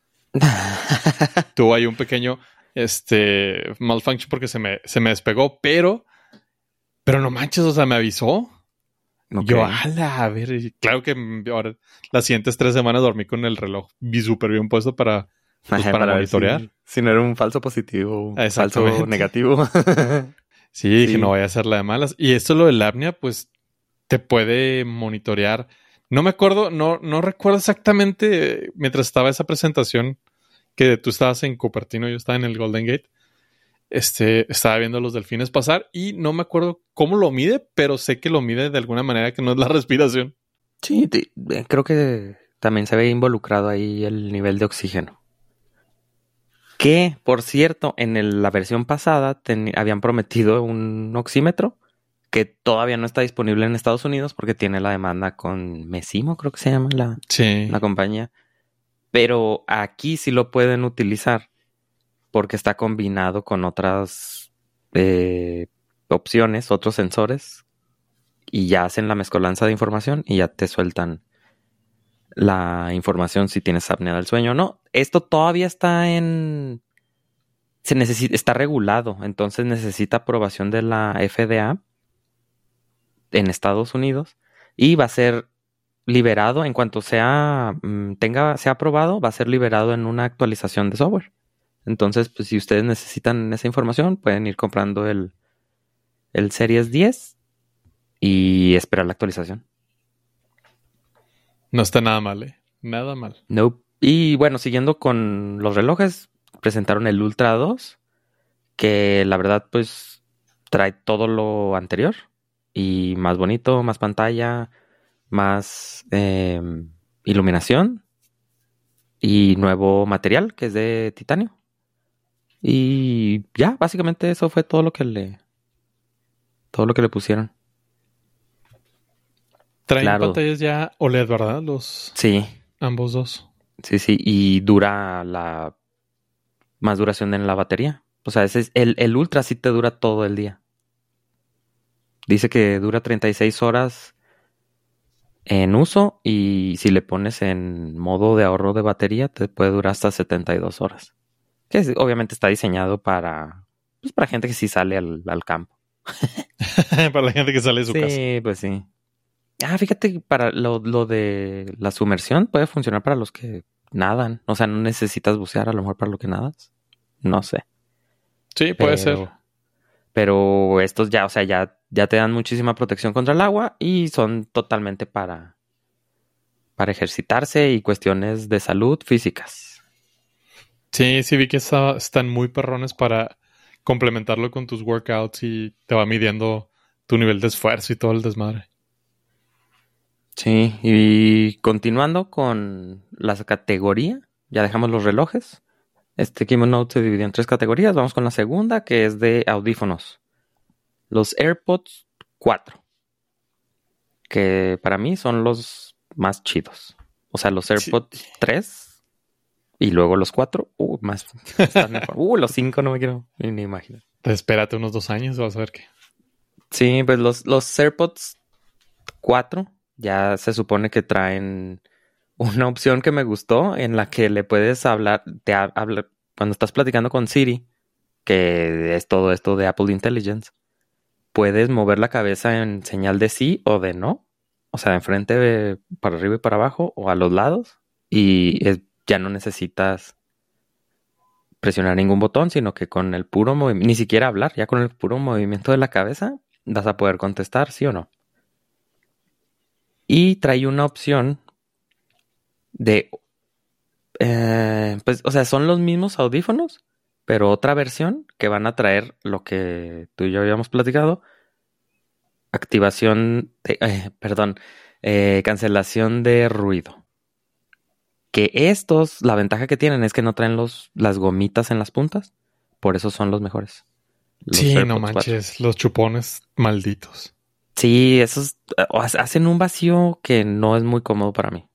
Tuvo ahí un pequeño... Este, malfunction porque se me, se me despegó, pero, pero no manches, o sea, me avisó. Okay. Yo, ala, a ver, y claro que ahora las siguientes tres semanas dormí con el reloj vi súper bien puesto para, pues, para, para monitorear. Si, si no era un falso positivo, un falso negativo. sí, dije, sí. No vaya a ser la de malas. Y esto lo del apnea, pues, te puede monitorear. No me acuerdo, no, no recuerdo exactamente mientras estaba esa presentación que tú estabas en Cupertino, yo estaba en el Golden Gate, este, estaba viendo a los delfines pasar y no me acuerdo cómo lo mide, pero sé que lo mide de alguna manera que no es la respiración. Sí, te, creo que también se ve involucrado ahí el nivel de oxígeno. Que, por cierto, en el, la versión pasada ten, habían prometido un oxímetro que todavía no está disponible en Estados Unidos porque tiene la demanda con Mesimo, creo que se llama la, sí. la compañía. Pero aquí sí lo pueden utilizar porque está combinado con otras eh, opciones, otros sensores y ya hacen la mezcolanza de información y ya te sueltan la información si tienes apnea del sueño o no. Esto todavía está en... se necesita, está regulado, entonces necesita aprobación de la F D A en Estados Unidos y va a ser... liberado en cuanto sea tenga sea aprobado, va a ser liberado en una actualización de software. Entonces, pues si ustedes necesitan esa información, pueden ir comprando el, el Series diez y esperar la actualización. No está nada mal, ¿eh? Nada mal. Nope. Y bueno, siguiendo con los relojes, presentaron el Ultra dos, que la verdad, pues, trae todo lo anterior. Y más bonito, más pantalla... más eh, iluminación y nuevo material que es de titanio. Y ya, básicamente eso fue todo lo que le todo lo que le pusieron. Traen claro. Pantallas ya O L E D, ¿verdad? Los sí. Ambos dos. Sí, sí, y dura la más duración en la batería. O sea, ese es el, el Ultra sí te dura todo el día. Dice que dura treinta y seis horas en uso y si le pones en modo de ahorro de batería te puede durar hasta setenta y dos horas. Que es, obviamente está diseñado para pues para gente que sí sale al, al campo. Para la gente que sale de su sí, casa. Sí, pues sí. Ah, fíjate que para lo, lo de la sumersión puede funcionar para los que nadan. O sea, no necesitas bucear a lo mejor para lo que nadas. No sé. Sí, puede pero, ser. Pero estos ya, o sea, ya Ya te dan muchísima protección contra el agua y son totalmente para, para ejercitarse y cuestiones de salud físicas. Sí, sí vi que está, están muy perrones para complementarlo con tus workouts y te va midiendo tu nivel de esfuerzo y todo el desmadre. Sí, y continuando con la categoría, ya dejamos los relojes. Este Keynote se dividió en tres categorías. Vamos con la segunda, que es de audífonos. Los AirPods cuatro, que para mí son los más chidos. O sea, los AirPods sí. tres y luego los cuatro. Uh, más. Están mejor. Uh, los cinco no me quiero ni imaginar. Espérate unos dos años, vas a ver qué. Sí, pues los, los AirPods cuatro ya se supone que traen una opción que me gustó en la que le puedes hablar, te ha- habla, cuando estás platicando con Siri, que es todo esto de Apple Intelligence, puedes mover la cabeza en señal de sí o de no, o sea, enfrente, de- para arriba y para abajo, o a los lados, y es- ya no necesitas presionar ningún botón, sino que con el puro movimiento, ni siquiera hablar, ya con el puro movimiento de la cabeza, vas a poder contestar sí o no. Y trae una opción de, eh, pues, o sea, son los mismos audífonos, pero otra versión que van a traer lo que tú y yo habíamos platicado, activación de, eh, perdón, eh, cancelación de ruido. Que estos, la ventaja que tienen es que no traen los, las gomitas en las puntas, por eso son los mejores. Los Sí, no AirPods cuatro. manches, los chupones malditos. Sí, esos eh, hacen un vacío que no es muy cómodo para mí.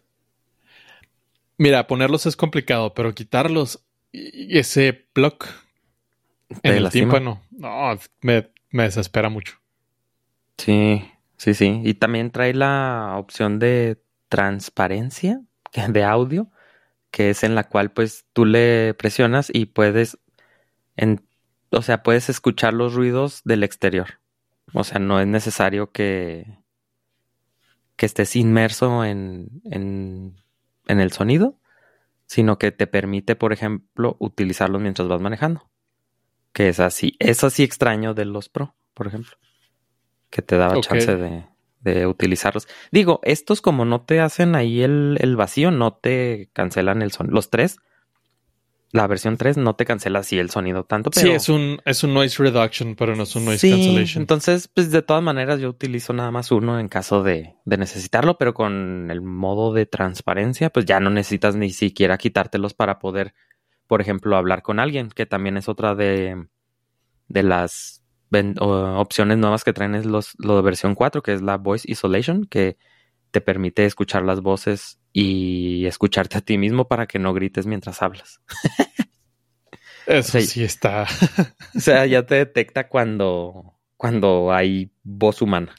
Mira, ponerlos es complicado, pero quitarlos y ese plug en ¿Te el lastima? tímpano, no, me, me desespera mucho. Sí, sí, sí. Y también trae la opción de transparencia de audio, que es en la cual pues tú le presionas y puedes, en, o sea, puedes escuchar los ruidos del exterior. O sea, no es necesario que, que estés inmerso en, en, en el sonido, sino que te permite, por ejemplo, utilizarlos mientras vas manejando. Que es así, es así extraño de los Pro, por ejemplo. Que te daba Ok. chance de, de utilizarlos. Digo, estos como no te hacen ahí el, el vacío, no te cancelan el sonido. Los tres, la versión tres no te cancela así el sonido tanto, pero... Sí, es un, es un noise reduction, pero no es un noise Sí, cancellation. entonces, pues de todas maneras yo utilizo nada más uno en caso de, de necesitarlo, pero con el modo de transparencia, pues ya no necesitas ni siquiera quitártelos para poder, por ejemplo, hablar con alguien, que también es otra de, de las ven- o- opciones nuevas que traen, es los, lo de versión cuatro, que es la Voice Isolation, que te permite escuchar las voces y escucharte a ti mismo para que no grites mientras hablas. Eso O sea, sí está. O sea, ya te detecta cuando, cuando hay voz humana.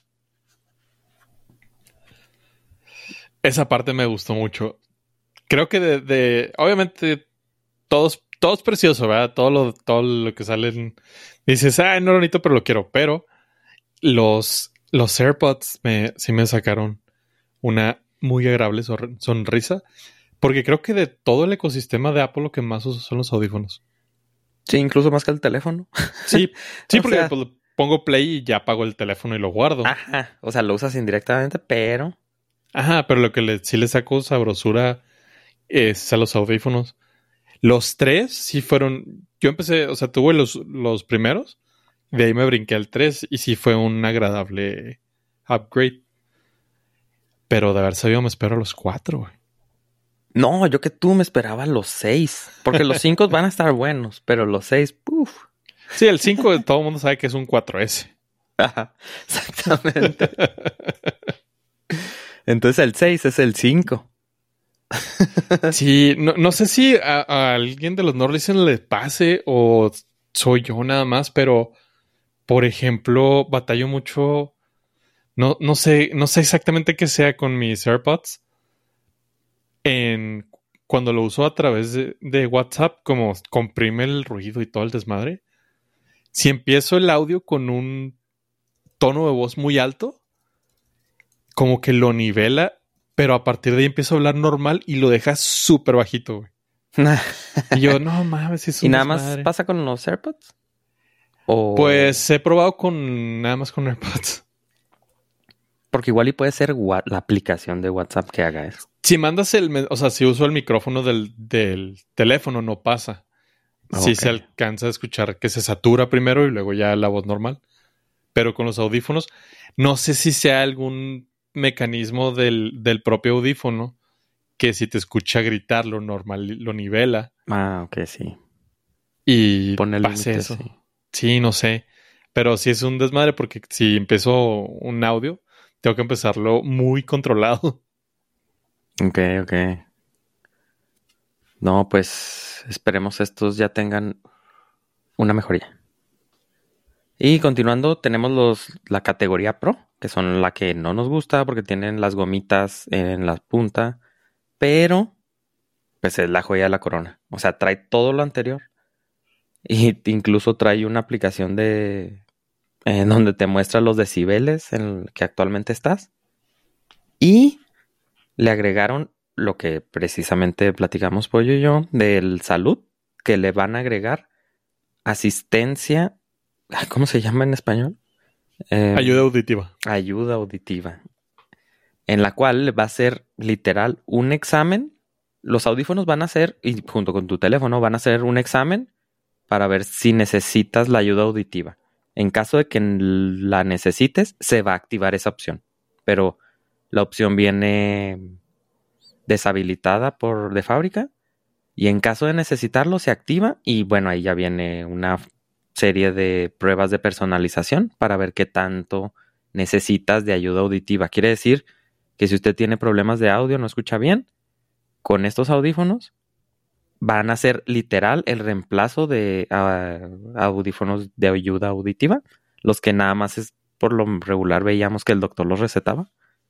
Esa parte me gustó mucho. Creo que de, de obviamente todos, todo es precioso, ¿verdad? Todo lo, todo lo que salen, dices, ah, no lo bonito, pero lo quiero. Pero los, los AirPods me, sí me sacaron una muy agradable sor- sonrisa. Porque creo que de todo el ecosistema de Apple lo que más uso son los audífonos. Sí, incluso más que el teléfono. Sí, sí, O porque sea- pues, pongo play y ya apago el teléfono y lo guardo. Ajá. O sea, lo usas indirectamente, pero... Ajá, pero lo que le, sí le saco sabrosura es a los audífonos. Los tres sí fueron. Yo empecé, o sea, tuve los, los primeros. De ahí me brinqué al tres y sí fue un agradable upgrade. Pero de haber sabido me espero a los cuatro, güey. No, yo que tú me esperaba los seis. Porque los cinco van a estar buenos, pero los seis, puf. Sí, el cinco todo el mundo sabe que es un cuatro ese. Ajá, exactamente. Entonces el seis es el cinco. Sí, no, no sé si a, a alguien de los Norlisten le pase o soy yo nada más, pero por ejemplo, batallo mucho. No, no sé, no sé exactamente qué sea con mis AirPods. En cuando lo uso a través de, de WhatsApp, como comprime el ruido y todo el desmadre. Si empiezo el audio con un tono de voz muy alto, como que lo nivela, pero a partir de ahí empiezo a hablar normal y lo deja súper bajito, güey. Y yo, no mames, es un ¿Y nada desmadre. más pasa con los AirPods? ¿O... Pues he probado con nada más con AirPods. Porque igual y puede ser wa- la aplicación de WhatsApp que haga eso. Si mandas el, me- o sea, si uso el micrófono del, del teléfono, no pasa. Sí Ok. se alcanza a escuchar que se satura primero y luego ya la voz normal. Pero con los audífonos, no sé si sea algún mecanismo del, del propio audífono que si te escucha gritar lo normal, lo nivela Ah, ok, sí. y Pone pase límites, eso. sí. Sí, no sé. Pero sí es un desmadre porque si empiezo un audio, tengo que empezarlo muy controlado. Ok, ok. No, pues esperemos estos ya tengan una mejoría. Y continuando, tenemos los la categoría Pro, que son la que no nos gusta porque tienen las gomitas en la punta, pero pues es la joya de la corona. O sea, trae todo lo anterior. Y incluso trae una aplicación de en donde te muestra los decibeles en el que actualmente estás. Y le agregaron lo que precisamente platicamos Pollo y yo del salud, que le van a agregar asistencia. ¿Cómo se llama en español? Eh, ayuda auditiva. Ayuda auditiva. En la cual va a ser literal un examen. Los audífonos van a hacer, y junto con tu teléfono, van a hacer un examen para ver si necesitas la ayuda auditiva. En caso de que la necesites, se va a activar esa opción. Pero la opción viene deshabilitada por de fábrica. Y en caso de necesitarlo, se activa. Y bueno, ahí ya viene una serie de pruebas de personalización para ver qué tanto necesitas de ayuda auditiva. Quiere decir que si usted tiene problemas de audio, no escucha bien, con estos audífonos van a ser literal el reemplazo de uh, audífonos de ayuda auditiva, los que nada más es por lo regular veíamos que el doctor los recetaba.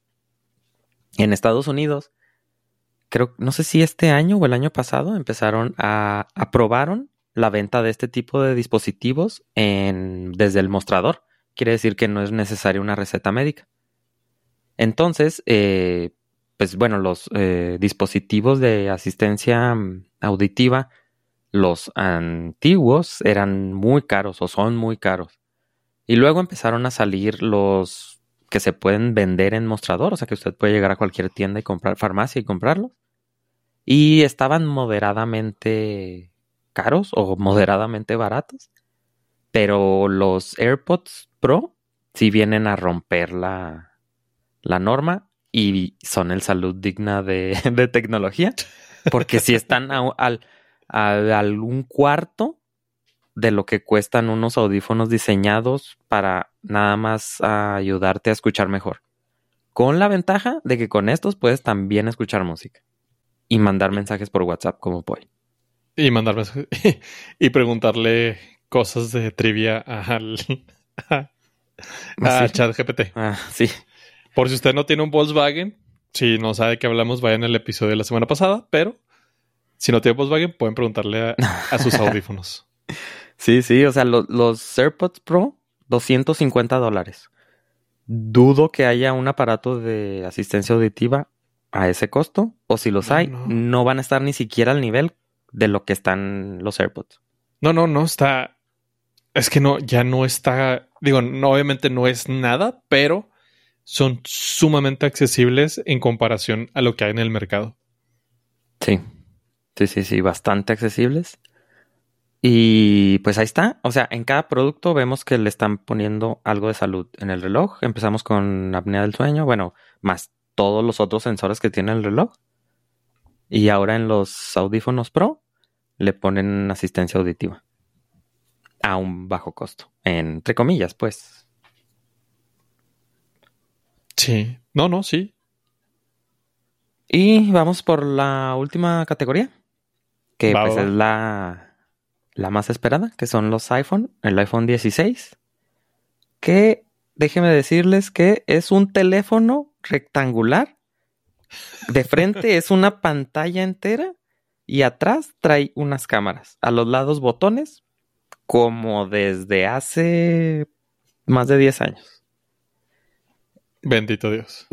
En Estados Unidos, creo, no sé si este año o el año pasado, empezaron a aprobaron la venta de este tipo de dispositivos en, desde el mostrador. Quiere decir que no es necesaria una receta médica. Entonces, eh, pues bueno, los eh, dispositivos de asistencia auditiva, los antiguos, eran muy caros o son muy caros. Y luego empezaron a salir los que se pueden vender en mostrador, o sea que usted puede llegar a cualquier tienda y comprar, farmacia y comprarlos. Y estaban moderadamente caros o moderadamente baratos. Pero los AirPods Pro sí vienen a romper la, la norma y son el salud digna de, de tecnología. Porque si están a, al, a, a un cuarto de lo que cuestan unos audífonos diseñados para nada más ayudarte a escuchar mejor. Con la ventaja de que con estos puedes también escuchar música. Y mandar mensajes por WhatsApp como Poy. Y mandar mensajes. Y preguntarle cosas de trivia al a, a ¿Sí? ChatGPT. Ah, sí. Por si usted no tiene un Volkswagen, si no sabe que hablamos, vayan al episodio de la semana pasada, pero si no tiene Volkswagen, pueden preguntarle a, a sus audífonos. Sí, sí, o sea, lo, los AirPods Pro, doscientos cincuenta dólares. Dudo que haya un aparato de asistencia auditiva a ese costo, o si los no, hay, no. no van a estar ni siquiera al nivel de lo que están los AirPods. No, no, no está. Es que no, ya no está. Digo, no, obviamente no es nada, pero son sumamente accesibles en comparación a lo que hay en el mercado. Sí, sí, sí, sí, bastante accesibles. Y pues ahí está. O sea, en cada producto vemos que le están poniendo algo de salud. En el reloj empezamos con apnea del sueño, bueno, más todos los otros sensores que tiene el reloj. Y ahora en los audífonos Pro le ponen asistencia auditiva. A un bajo costo. Entre comillas, pues. Sí. No, no, sí. Y vamos por la última categoría. Que Va, pues va. es la, la más esperada. Que son los iPhone. El iPhone dieciséis. Que déjenme decirles que es un teléfono rectangular. De frente es una pantalla entera. Y atrás trae unas cámaras. A los lados botones. Como desde hace más de diez años. Bendito Dios.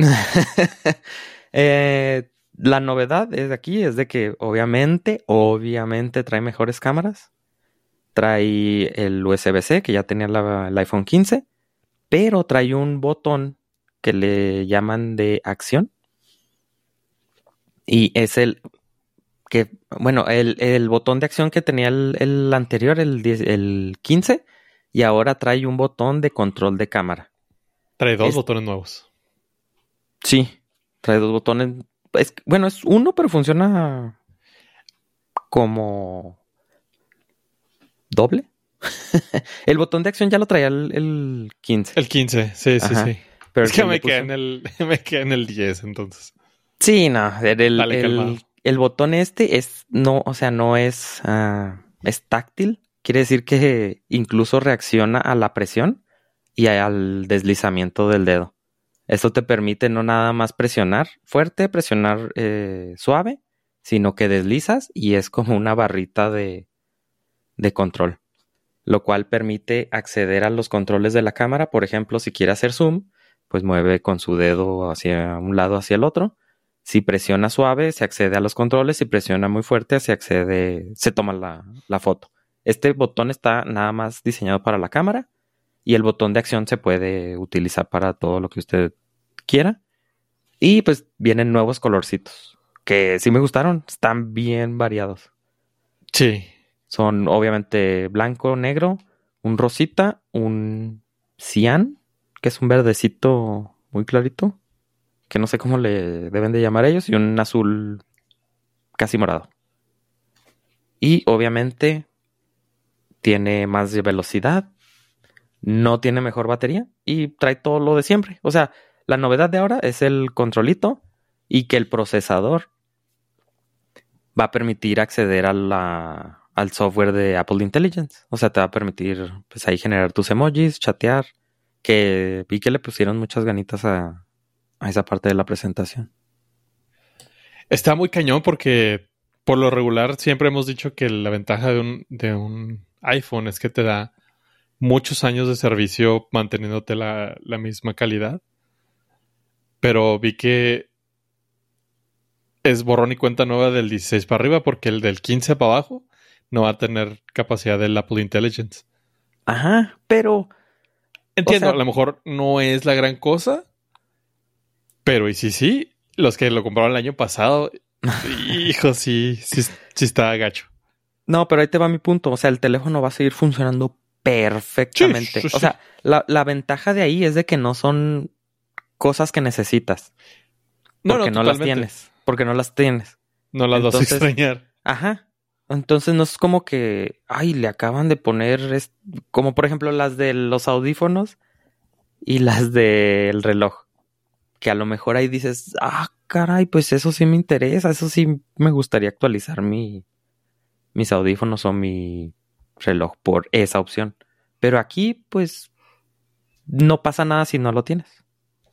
eh, la novedad es de aquí es de que obviamente, obviamente trae mejores cámaras. Trae el U S B C que ya tenía la, el iPhone quince. Pero trae un botón que le llaman de acción. Y es el... que bueno, el, el botón de acción que tenía el, el anterior, el, diez, el quince, y ahora trae un botón de control de cámara. Trae dos es, botones nuevos. Sí, trae dos botones. Es, bueno, es uno, pero funciona como doble. El botón de acción ya lo traía el, el quince. El quince, sí, sí, Ajá. sí. Pero es que me quedé, en el, me quedé en el diez, entonces. Sí, no, el, el, Dale, el, el botón este es, no, o sea, no es, uh, es táctil, quiere decir que incluso reacciona a la presión y al deslizamiento del dedo. Esto te permite no nada más presionar fuerte, presionar eh, suave, sino que deslizas y es como una barrita de, de control, lo cual permite acceder a los controles de la cámara. Por ejemplo, si quiere hacer zoom, pues mueve con su dedo hacia un lado, hacia el otro. Si presiona suave, se accede a los controles. Si presiona muy fuerte, se accede, se toma la, la foto. Este botón está nada más diseñado para la cámara y el botón de acción se puede utilizar para todo lo que usted quiera. Y pues vienen nuevos colorcitos que sí me gustaron. Están bien variados. Sí. Son obviamente blanco, negro, un rosita, un cian, que es un verdecito muy clarito, que no sé cómo le deben de llamar ellos, y un azul casi morado. Y obviamente tiene más velocidad, no tiene mejor batería y trae todo lo de siempre. O sea, la novedad de ahora es el controlito y que el procesador va a permitir acceder a la, al software de Apple Intelligence. O sea, te va a permitir pues ahí generar tus emojis, chatear, que vi que le pusieron muchas ganitas a, a esa parte de la presentación. Está muy cañón porque por lo regular siempre hemos dicho que la ventaja de un, de un iPhone es que te da muchos años de servicio manteniéndote la, la misma calidad. Pero vi que es borrón y cuenta nueva del dieciséis para arriba porque el del quince para abajo no va a tener capacidad del Apple Intelligence. Ajá, pero... Entiendo, o sea, a lo mejor no es la gran cosa, pero y sí, sí, los que lo compraron el año pasado, hijo, sí, sí, sí está gacho. No, pero ahí te va mi punto. O sea, el teléfono va a seguir funcionando perfectamente. Sí, sí, sí. O sea, la, la ventaja de ahí es de que no son cosas que necesitas. No, Porque no, no, las totalmente. tienes. Porque no las tienes. No las vas a Entonces- extrañar. Ajá. Entonces no es como que, ay, le acaban de poner, es- como por ejemplo las de los audífonos y las del reloj. Que a lo mejor ahí dices, ah, caray, pues eso sí me interesa, eso sí me gustaría actualizar mi, mis audífonos o mi reloj por esa opción. Pero aquí, pues, no pasa nada si no lo tienes.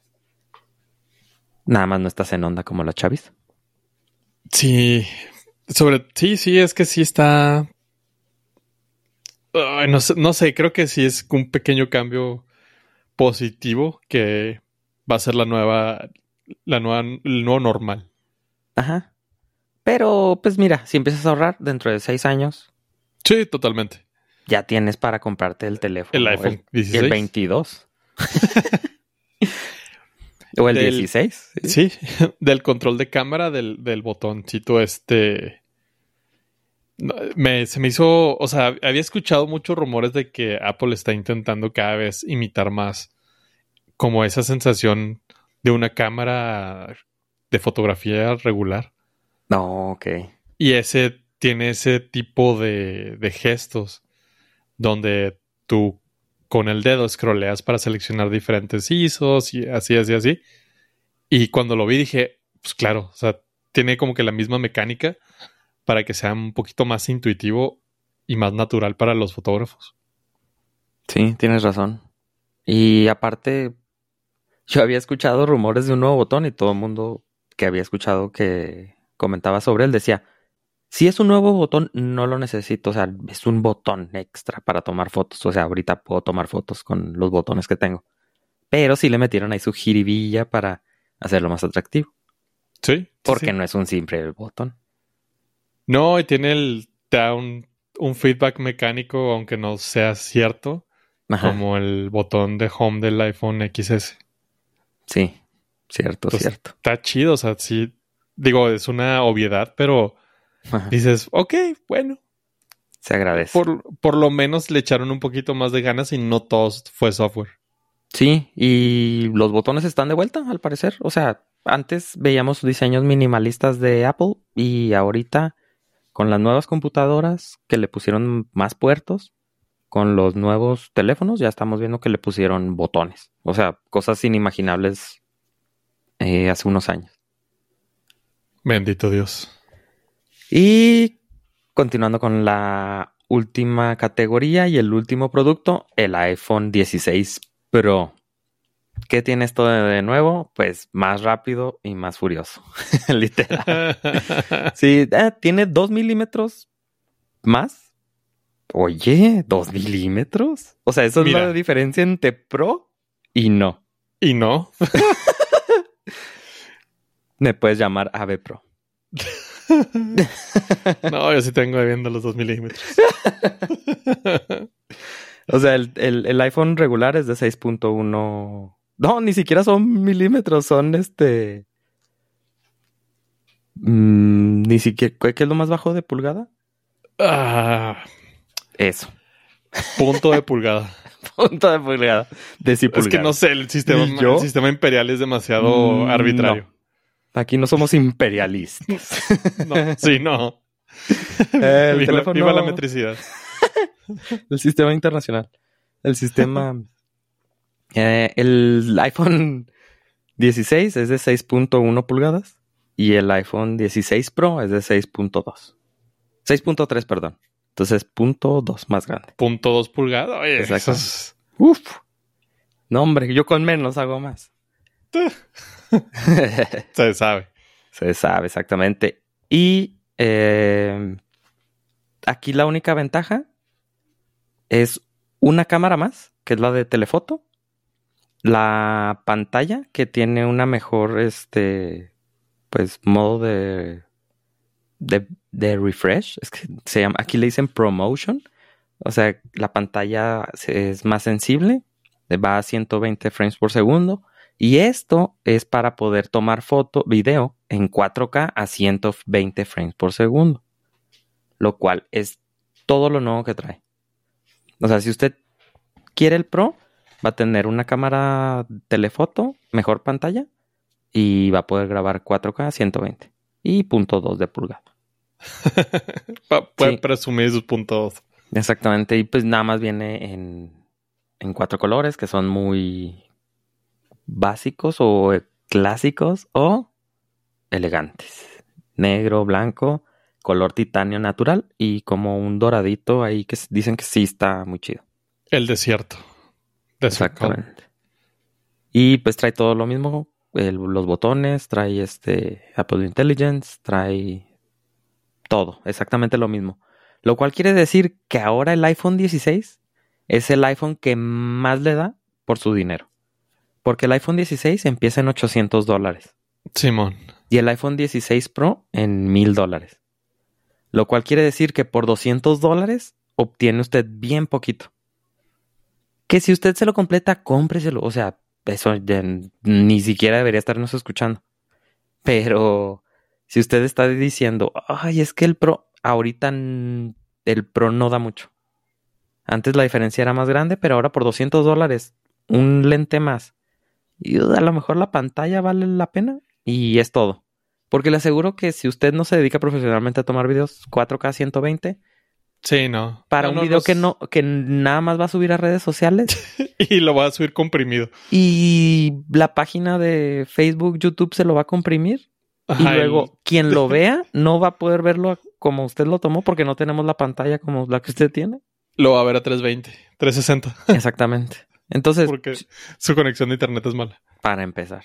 Nada más no estás en onda como la chavis. Sí, sobre, sí, sí, es que sí está. Ay, no sé, no sé, creo que sí es un pequeño cambio positivo que va a ser la nueva, la nueva, el nuevo normal. Ajá. Pero, pues mira, si empiezas a ahorrar dentro de seis años, Sí, totalmente. ya tienes para comprarte el teléfono. El iPhone el, dieciséis. el veintidós. O el Del- dieciséis. Sí, del control de cámara del, del botoncito este. No, Me, se me hizo, o sea, había escuchado muchos rumores de que Apple está intentando cada vez imitar más como esa sensación de una cámara de fotografía regular. No, ok. Y ese tiene ese tipo de, de gestos donde tú con el dedo scrolleas para seleccionar diferentes I S Os y así, así, así. Y cuando lo vi dije, pues claro, o sea, tiene como que la misma mecánica para que sea un poquito más intuitivo y más natural para los fotógrafos. Sí, tienes razón. Y aparte, yo había escuchado rumores de un nuevo botón y todo el mundo que había escuchado que comentaba sobre él decía, si es un nuevo botón, no lo necesito. O sea, es un botón extra para tomar fotos. O sea, ahorita puedo tomar fotos con los botones que tengo. Pero sí le metieron ahí su jiribilla para hacerlo más atractivo. Sí. sí, Porque sí. no es un simple botón. No, y tiene el, te da un, un feedback mecánico, aunque no sea cierto, Ajá. como el botón de home del iPhone X S. Sí, cierto, Entonces, cierto. está chido, o sea, sí, digo, es una obviedad, pero Ajá. dices, ok, bueno, Se agradece. por, por lo menos le echaron un poquito más de ganas y no todo fue software. Sí, y los botones están de vuelta, al parecer. O sea, antes veíamos diseños minimalistas de Apple y ahorita con las nuevas computadoras que le pusieron más puertos, con los nuevos teléfonos ya estamos viendo que le pusieron botones. O sea, cosas inimaginables eh, hace unos años. Bendito Dios. Y continuando con la última categoría y el último producto, el iPhone dieciséis Pro. ¿Qué tiene esto de, de nuevo? Pues más rápido y más furioso. Literal. Sí, eh, tiene dos milímetros más. Oye, ¿dos milímetros? O sea, eso Mira. es la diferencia entre Pro y no. ¿Y no? Me puedes llamar Ave Pro. No, yo sí tengo viendo los dos milímetros. O sea, el, el, el iPhone regular es de seis punto uno. No, ni siquiera son milímetros, son este... Mm, ni siquiera... ¿Qué es lo más bajo de pulgada? Ah, Eso. Punto de pulgada. Punto de pulgada. Decipulgada. Es que no sé, el sistema, el sistema imperial es demasiado mm, arbitrario. No. Aquí no somos imperialistas. No, sí, no. El viva, teléfono... viva la metricidad. El sistema internacional. El sistema... eh, el iPhone dieciséis es de seis punto uno pulgadas y el iPhone dieciséis Pro es de seis punto dos. seis punto tres, perdón. Entonces, punto dos más grande. Punto dos pulgadas. Oye, exacto. Es... Uf. No, hombre, yo con menos hago más. Se sabe. Se sabe, exactamente. Y eh, aquí la única ventaja es una cámara más, que es la de telefoto. La pantalla, que tiene una mejor, este, pues, modo de, de, de refresh. Es que se llama, aquí le dicen ProMotion. O sea, la pantalla es más sensible. Va a ciento veinte frames por segundo. Y esto es para poder tomar foto, video en cuatro K a ciento veinte frames por segundo. Lo cual es todo lo nuevo que trae. O sea, si usted quiere el Pro, va a tener una cámara telefoto, mejor pantalla, y va a poder grabar cuatro K a ciento veinte. Y punto dos de pulgada. Puede sí. presumir sus puntos. Exactamente. Y pues nada más viene en, en cuatro colores que son muy... básicos o clásicos o elegantes. Negro, blanco, color titanio natural y como un doradito ahí que dicen que sí está muy chido. El desierto. Exactamente. Y pues trae todo lo mismo. El, los botones, trae este Apple Intelligence, trae todo, exactamente lo mismo. Lo cual quiere decir que ahora el iPhone dieciséis es el iPhone que más le da por su dinero. Porque el iPhone dieciséis empieza en ochocientos dólares. Simón. Y el iPhone dieciséis Pro en mil dólares. Lo cual quiere decir que por doscientos dólares obtiene usted bien poquito. Que si usted se lo completa, cómpreselo. O sea, eso ya ni siquiera debería estarnos escuchando. Pero si usted está diciendo, ay, es que el Pro, ahorita el Pro no da mucho. Antes la diferencia era más grande, pero ahora por doscientos dólares, un lente más. Y a lo mejor la pantalla vale la pena y es todo. Porque le aseguro que si usted no se dedica profesionalmente a tomar videos cuatro K ciento veinte, sí, no. Para no, un no, video los... que no que nada más va a subir a redes sociales y lo va a subir comprimido. Y la página de Facebook, YouTube se lo va a comprimir. Ajá, y luego el... quien lo vea no va a poder verlo como usted lo tomó porque no tenemos la pantalla como la que usted tiene. Lo va a ver a trescientos veinte, trescientos sesenta. Exactamente. Entonces, porque su conexión de internet es mala. Para empezar.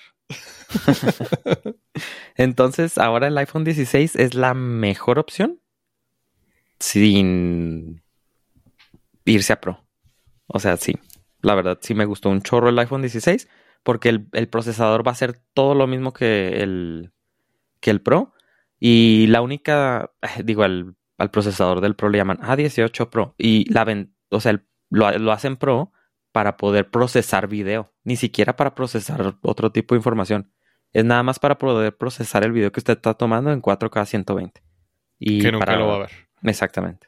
Entonces, ahora el iPhone dieciséis es la mejor opción sin irse a Pro. O sea, sí. La verdad, sí me gustó un chorro el iPhone dieciséis porque el, el procesador va a ser todo lo mismo que el, que el Pro. Y la única, digo, al, al procesador del Pro le llaman A dieciocho Pro. Y la ven, o sea, el, lo, lo hacen Pro para poder procesar video. Ni siquiera para procesar otro tipo de información. Es nada más para poder procesar el video que usted está tomando en cuatro K ciento veinte. Y que nunca para... lo va a ver. Exactamente.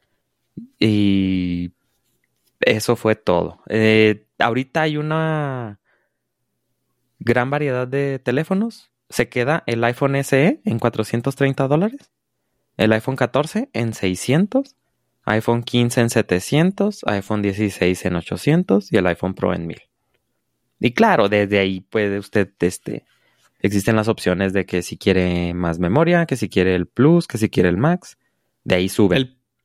Y eso fue todo. Eh, ahorita hay una gran variedad de teléfonos. Se queda el iPhone S E en cuatrocientos treinta dólares. El iPhone catorce en seiscientos. iPhone quince en setecientos, iPhone dieciséis en ochocientos y el iPhone Pro en mil. Y claro, desde ahí puede usted, este, existen las opciones de que si quiere más memoria, que si quiere el Plus, que si quiere el Max, de ahí sube. El,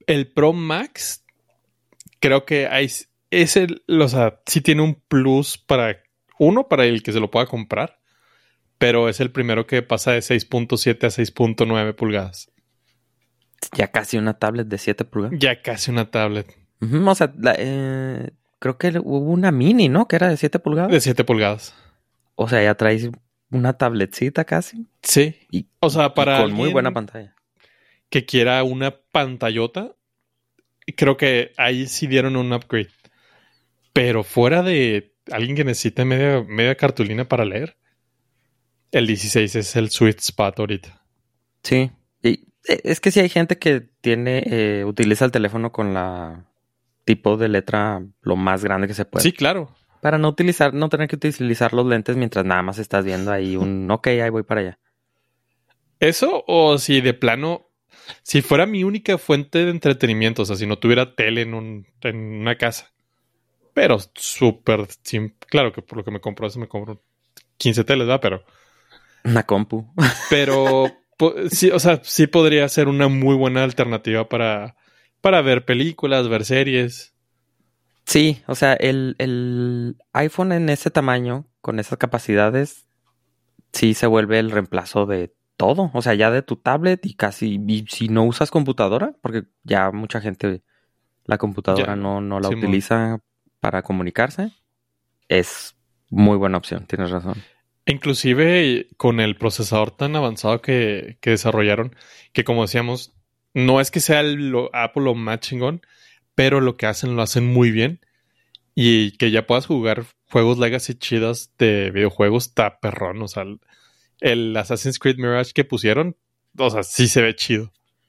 el Pro Max, creo que hay, es el, o sea, sí tiene un plus para uno, para el que se lo pueda comprar, pero es el primero que pasa de seis punto siete a seis punto nueve pulgadas. Ya casi una tablet de siete pulgadas. Ya casi una tablet. Uh-huh, o sea, la, eh, creo que hubo una mini, ¿no? Que era de siete pulgadas. De siete pulgadas. O sea, ya traes una tabletcita casi. Sí. Y, o sea, para con muy buena pantalla. Que quiera una pantallota, creo que ahí sí dieron un upgrade. Pero fuera de alguien que necesite media, media cartulina para leer, el dieciséis es el sweet spot ahorita. Sí. Y es que sí hay gente que tiene, eh, utiliza el teléfono con la tipo de letra lo más grande que se puede. Sí, claro. Para no utilizar, no tener que utilizar los lentes mientras nada más estás viendo ahí un ok, ahí voy para allá. Eso, o si de plano, si fuera mi única fuente de entretenimiento, o sea, si no tuviera tele en, un, en una casa. Pero súper simple. Claro que por lo que me compro eso me compro quince teles, ¿verdad? Pero. Una compu. Pero. Sí, o sea, sí podría ser una muy buena alternativa para, para ver películas, ver series. Sí, o sea, el, el iPhone en ese tamaño, con esas capacidades, sí se vuelve el reemplazo de todo. O sea, ya de tu tablet y casi, y si no usas computadora, porque ya mucha gente la computadora ya, no, no la sí, utiliza man. para comunicarse, es muy buena opción, tienes razón. Inclusive con el procesador tan avanzado que, que desarrollaron, que como decíamos, no es que sea el, lo, Apple lo más chingón, pero lo que hacen lo hacen muy bien. Y que ya puedas jugar juegos legacy chidas de videojuegos está perrón. O sea, el, el Assassin's Creed Mirage que pusieron, o sea, sí se ve chido.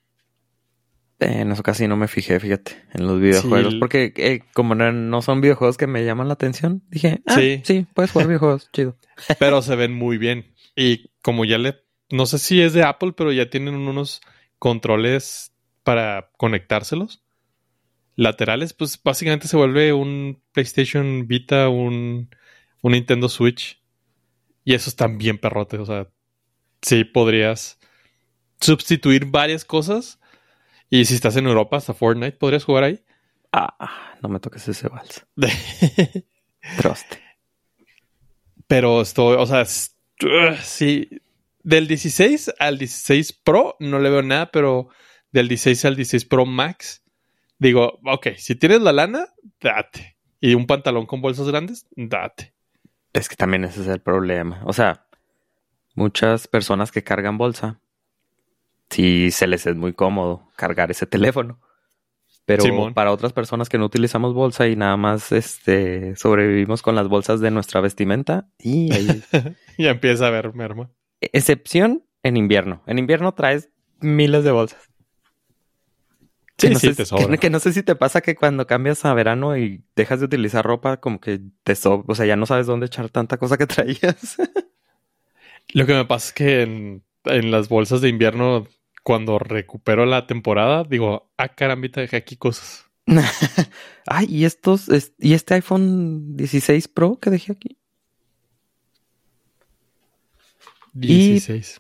Eh, en eso casi no me fijé, fíjate, en los videojuegos. Sí, porque eh, como no, no son videojuegos que me llaman la atención, dije, ah, sí, sí puedes jugar videojuegos, chido. Pero se ven muy bien. Y como ya le... No sé si es de Apple, pero ya tienen unos controles para conectárselos. Laterales, pues básicamente se vuelve un PlayStation Vita, un, un Nintendo Switch. Y esos están bien perrotes. O sea, sí podrías sustituir varias cosas. Y si estás en Europa, hasta Fortnite, ¿podrías jugar ahí? Ah, no me toques ese vals. Troste. Pero estoy, o sea, uh, sí. Del dieciséis al dieciséis Pro no le veo nada, pero del dieciséis al dieciséis Pro Max, digo, ok, si tienes la lana, date. Y un pantalón con bolsas grandes, date. Es que también ese es el problema. O sea, muchas personas que cargan bolsa, sí se les es muy cómodo cargar ese teléfono. Pero Simón. Para otras personas que no utilizamos bolsa y nada más este sobrevivimos con las bolsas de nuestra vestimenta, y ahí... ya empieza a haber merma. Excepción en invierno. En invierno traes miles de bolsas. Sí, que no sí, sé, te sobra. Que, que no sé si te pasa que cuando cambias a verano y dejas de utilizar ropa, como que te sobra, o sea, ya no sabes dónde echar tanta cosa que traías. Lo que me pasa es que en, en las bolsas de invierno, cuando recupero la temporada, digo, ah, carambita, dejé aquí cosas. Ay, ¿y estos, y este iPhone dieciséis Pro que dejé aquí? dieciséis.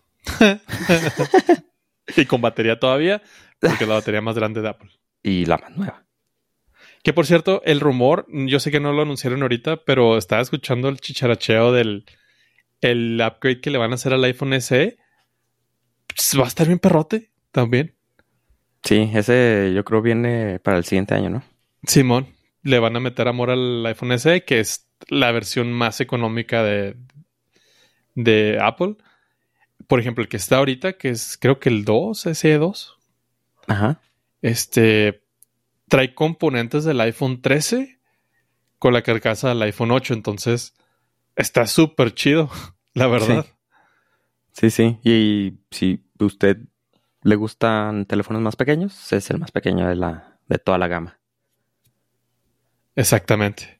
Y... y con batería todavía, porque es la batería más grande de Apple. Y la más nueva. Que por cierto, el rumor, yo sé que no lo anunciaron ahorita, pero estaba escuchando el chicharacheo del el upgrade que le van a hacer al iPhone S E. Pues va a estar bien perrote también. Sí, ese yo creo viene para el siguiente año, ¿no? Simón, le van a meter amor al iPhone S E, que es la versión más económica de, de Apple. Por ejemplo, el que está ahorita, que es creo que el dos, S E dos. Ajá. Este trae componentes del iPhone trece con la carcasa del iPhone ocho. Entonces, está súper chido, la verdad. Sí, sí. sí. Y si a usted le gustan teléfonos más pequeños, es el más pequeño de la de toda la gama. Exactamente.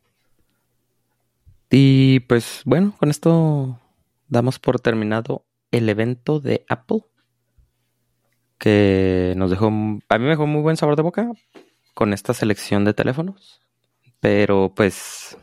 Y pues bueno, con esto damos por terminado el evento de Apple, que nos dejó, a mí me dejó muy buen sabor de boca con esta selección de teléfonos, pero pues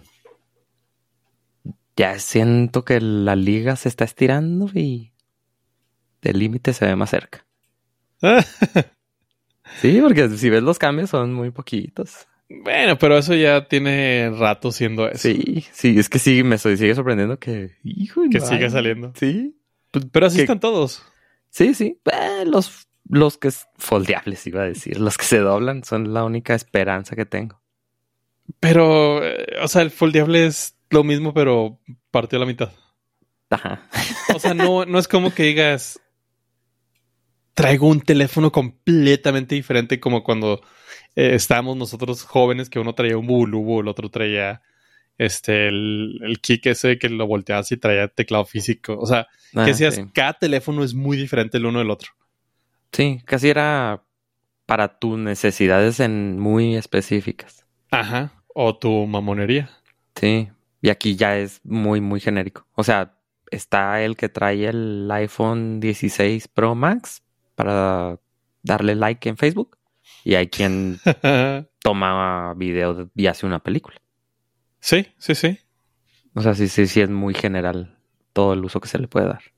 ya siento que la liga se está estirando y el límite se ve más cerca. Sí, porque si ves los cambios son muy poquitos. Bueno, pero eso ya tiene rato siendo eso. Sí, sí, es que sí, me estoy, sigue sorprendiendo que, hijo, Que no siga hay. saliendo. Sí. Pero así Que- están todos. Sí, sí. Eh, los, los que es foldeables, iba a decir. Los que se doblan son la única esperanza que tengo. Pero, eh, o sea, el foldeable es lo mismo, pero partió a la mitad. Ajá. O sea, no, no es como que digas, traigo un teléfono completamente diferente como cuando eh, estábamos nosotros jóvenes, que uno traía un Bubulubu, el otro traía este el, el Kik ese que lo volteabas y traía teclado físico. O sea, Ah, que decías, sí. cada teléfono es muy diferente el uno del otro. Sí, casi era para tus necesidades en muy específicas. Ajá. O tu mamonería. Sí. Y aquí ya es muy, muy genérico. O sea, está el que trae el iPhone dieciséis Pro Max para darle like en Facebook. Y hay quien toma video y hace una película. Sí, sí, sí. O sea, sí, sí, sí es muy general todo el uso que se le puede dar.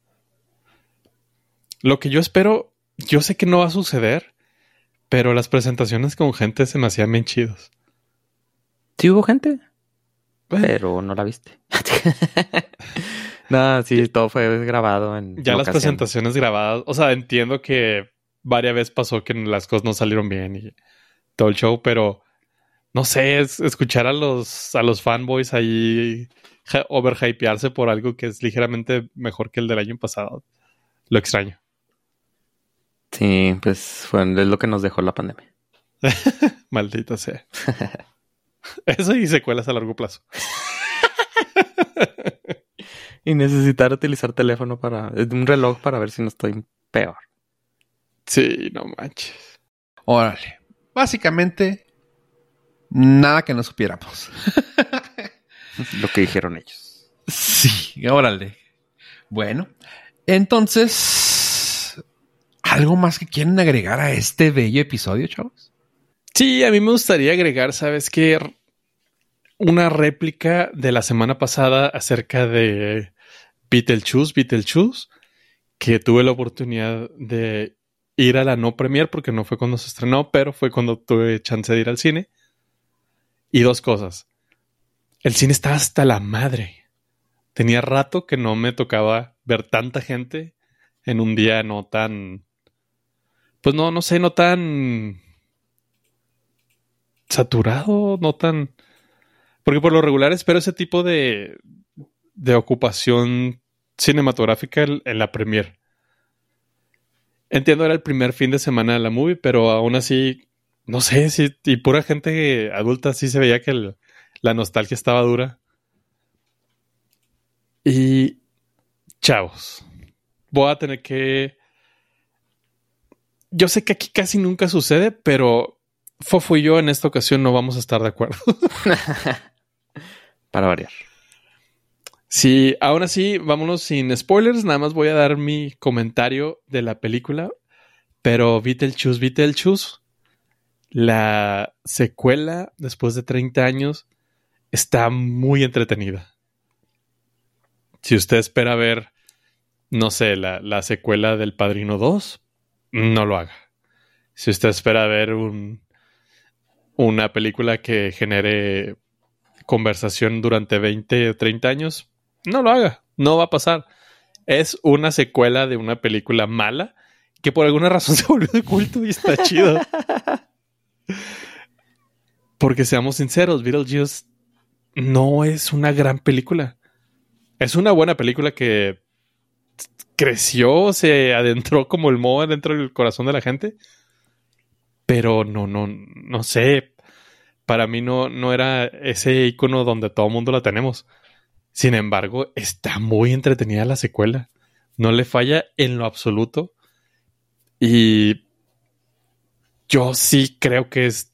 Lo que yo espero, yo sé que no va a suceder, pero las presentaciones con gente se me hacían bien chidos. Sí hubo gente, pero no la viste. No, sí, todo fue grabado en Ya las locación. presentaciones grabadas, o sea, entiendo que varias veces pasó que las cosas no salieron bien y todo el show, pero no sé, es escuchar a los, a los fanboys ahí ja- overhypearse por algo que es ligeramente mejor que el del año pasado. Lo extraño. Sí, pues fue es lo que nos dejó la pandemia. Maldita sea. Eso y secuelas a largo plazo. Y necesitar utilizar teléfono para... un reloj para ver si no estoy peor. Sí, no manches. Órale. Básicamente, nada que no supiéramos. Lo que dijeron ellos. Sí, órale. Bueno, entonces, ¿algo más que quieren agregar a este bello episodio, chavos? Sí, a mí me gustaría agregar, ¿sabes qué? Una réplica de la semana pasada acerca de Beetlejuice, Beetlejuice, que tuve la oportunidad de ir a la no premier porque no fue cuando se estrenó, pero fue cuando tuve chance de ir al cine. Y dos cosas. El cine estaba hasta la madre. Tenía rato que no me tocaba ver tanta gente en un día no tan... Pues no, no sé, no tan... saturado, no tan... Porque por lo regular espero ese tipo de, de ocupación cinematográfica en, en la premier. Entiendo, era el primer fin de semana de la movie, pero aún así, no sé, si y pura gente adulta sí se veía que el, la nostalgia estaba dura. Y chavos, voy a tener que... Yo sé que aquí casi nunca sucede, pero Fofo y yo en esta ocasión no vamos a estar de acuerdo. Para variar. Sí, aún así, vámonos sin spoilers. Nada más voy a dar mi comentario de la película. Pero Beetlejuice, Beetlejuice, la secuela, después de treinta años, está muy entretenida. Si usted espera ver, no sé, la, la secuela del Padrino dos, no lo haga. Si usted espera ver un, una película que genere conversación durante veinte o treinta años, no lo haga. No va a pasar. Es una secuela de una película mala que por alguna razón se volvió de culto y está chido. Porque seamos sinceros, Beetlejuice no es una gran película. Es una buena película que creció, se adentró como el moho dentro del corazón de la gente. Pero no, no, no sé. Para mí no, no era ese icono donde todo el mundo la tenemos. Sin embargo, está muy entretenida la secuela. No le falla en lo absoluto. Y yo sí creo que es...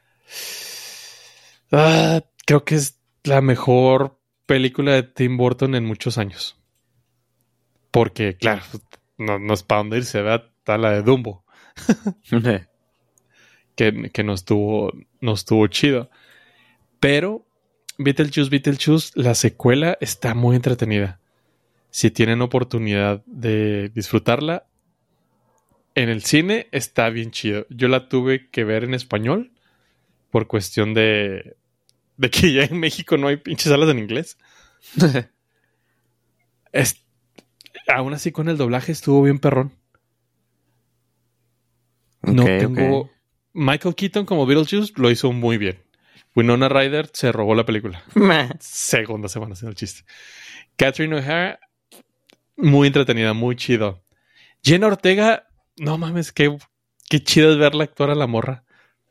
Ah, creo que es la mejor película de Tim Burton en muchos años. Porque, claro, no, no es para dónde irse, ¿verdad? Está la de Dumbo. que, que no estuvo, no estuvo chido. Pero Beetlejuice, Beetlejuice, la secuela está muy entretenida. Si tienen oportunidad de disfrutarla, en el cine está bien chido. Yo la tuve que ver en español por cuestión de, de que ya en México no hay pinches salas en inglés. es, aún así con el doblaje estuvo bien perrón. No Ok, tengo... ok. Michael Keaton como Beetlejuice lo hizo muy bien. Winona Ryder se robó la película. Segunda semana haciendo el chiste. Catherine O'Hara, muy entretenida, muy chido. Jenna Ortega, no mames, qué, qué chido es verla actuar a la morra.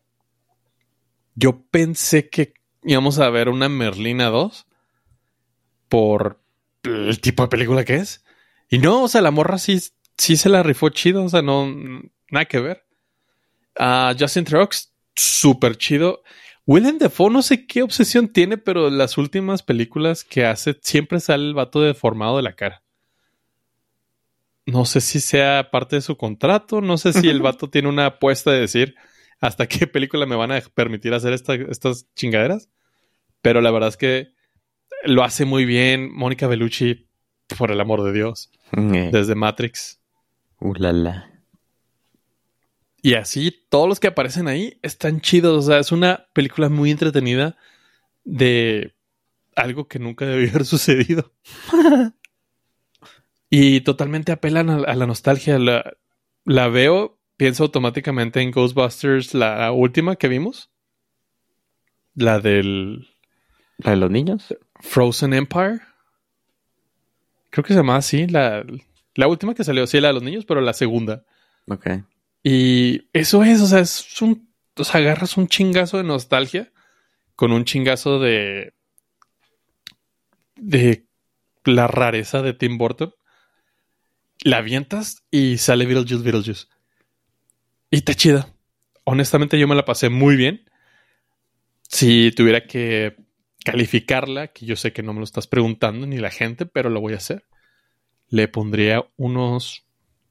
Yo pensé que íbamos a ver una Merlina dos por el tipo de película que es. Y no, o sea, la morra sí, sí se la rifó chido, o sea, no, nada que ver. Uh, Justin Theroux, súper chido. Willem Dafoe no sé qué obsesión tiene, pero en las últimas películas que hace siempre sale el vato deformado de la cara. No sé si sea parte de su contrato, no sé si el vato tiene una apuesta de decir hasta qué película me van a permitir hacer esta, estas chingaderas. Pero la verdad es que lo hace muy bien. Mónica Bellucci, por el amor de Dios, Eh. desde Matrix. Uh, la, la. Y así, todos los que aparecen ahí están chidos. O sea, es una película muy entretenida de algo que nunca debió haber sucedido. Y totalmente apelan a, a la nostalgia. La, la veo, pienso automáticamente en Ghostbusters, la última que vimos. La del... ¿La de los niños? Frozen Empire. Creo que se llama así. La, la última que salió, sí, la de los niños, pero la segunda. Ok. Y eso es, o sea, es un, o sea, agarras un chingazo de nostalgia con un chingazo de de la rareza de Tim Burton. La avientas y sale Beetlejuice, Beetlejuice. Y está chida. Honestamente yo me la pasé muy bien. Si tuviera que calificarla, que yo sé que no me lo estás preguntando ni la gente, pero lo voy a hacer, le pondría unos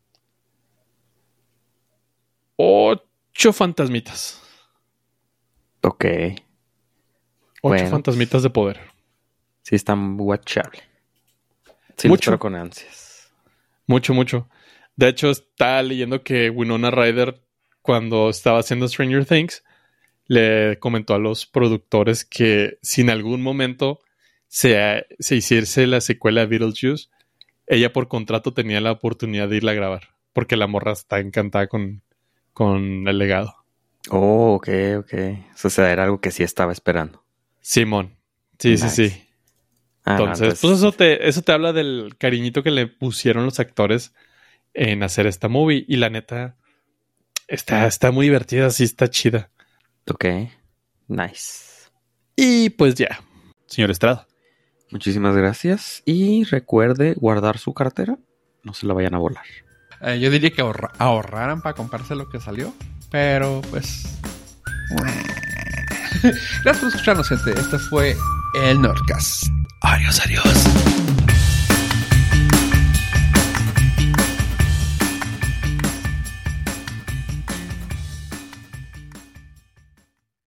ocho fantasmitas. Ok. Ocho Bueno. fantasmitas de poder. Sí, está watchable. Sí, Mucho. lo espero con ansias. Mucho, mucho. De hecho, estaba leyendo que Winona Ryder, cuando estaba haciendo Stranger Things, le comentó a los productores que si en algún momento se, se hiciese la secuela de Beetlejuice, ella por contrato tenía la oportunidad de irla a grabar, porque la morra está encantada con, con el legado. Oh, ok, ok. O sea, era algo que sí estaba esperando. Simón. Sí, Nice. sí, sí. Ah, no, Entonces, pues eso te, eso te habla del cariñito que le pusieron los actores en hacer esta movie. Y la neta, está, está muy divertida, sí está chida. Ok, nice. Y pues ya, señor Estrada. Muchísimas gracias. Y recuerde guardar su cartera. No se la vayan a volar. Eh, yo diría que ahorra- ahorraran para comprarse lo que salió. Pero pues... Gracias por escucharnos, gente. Este fue el Nerdcast. Adiós, adiós.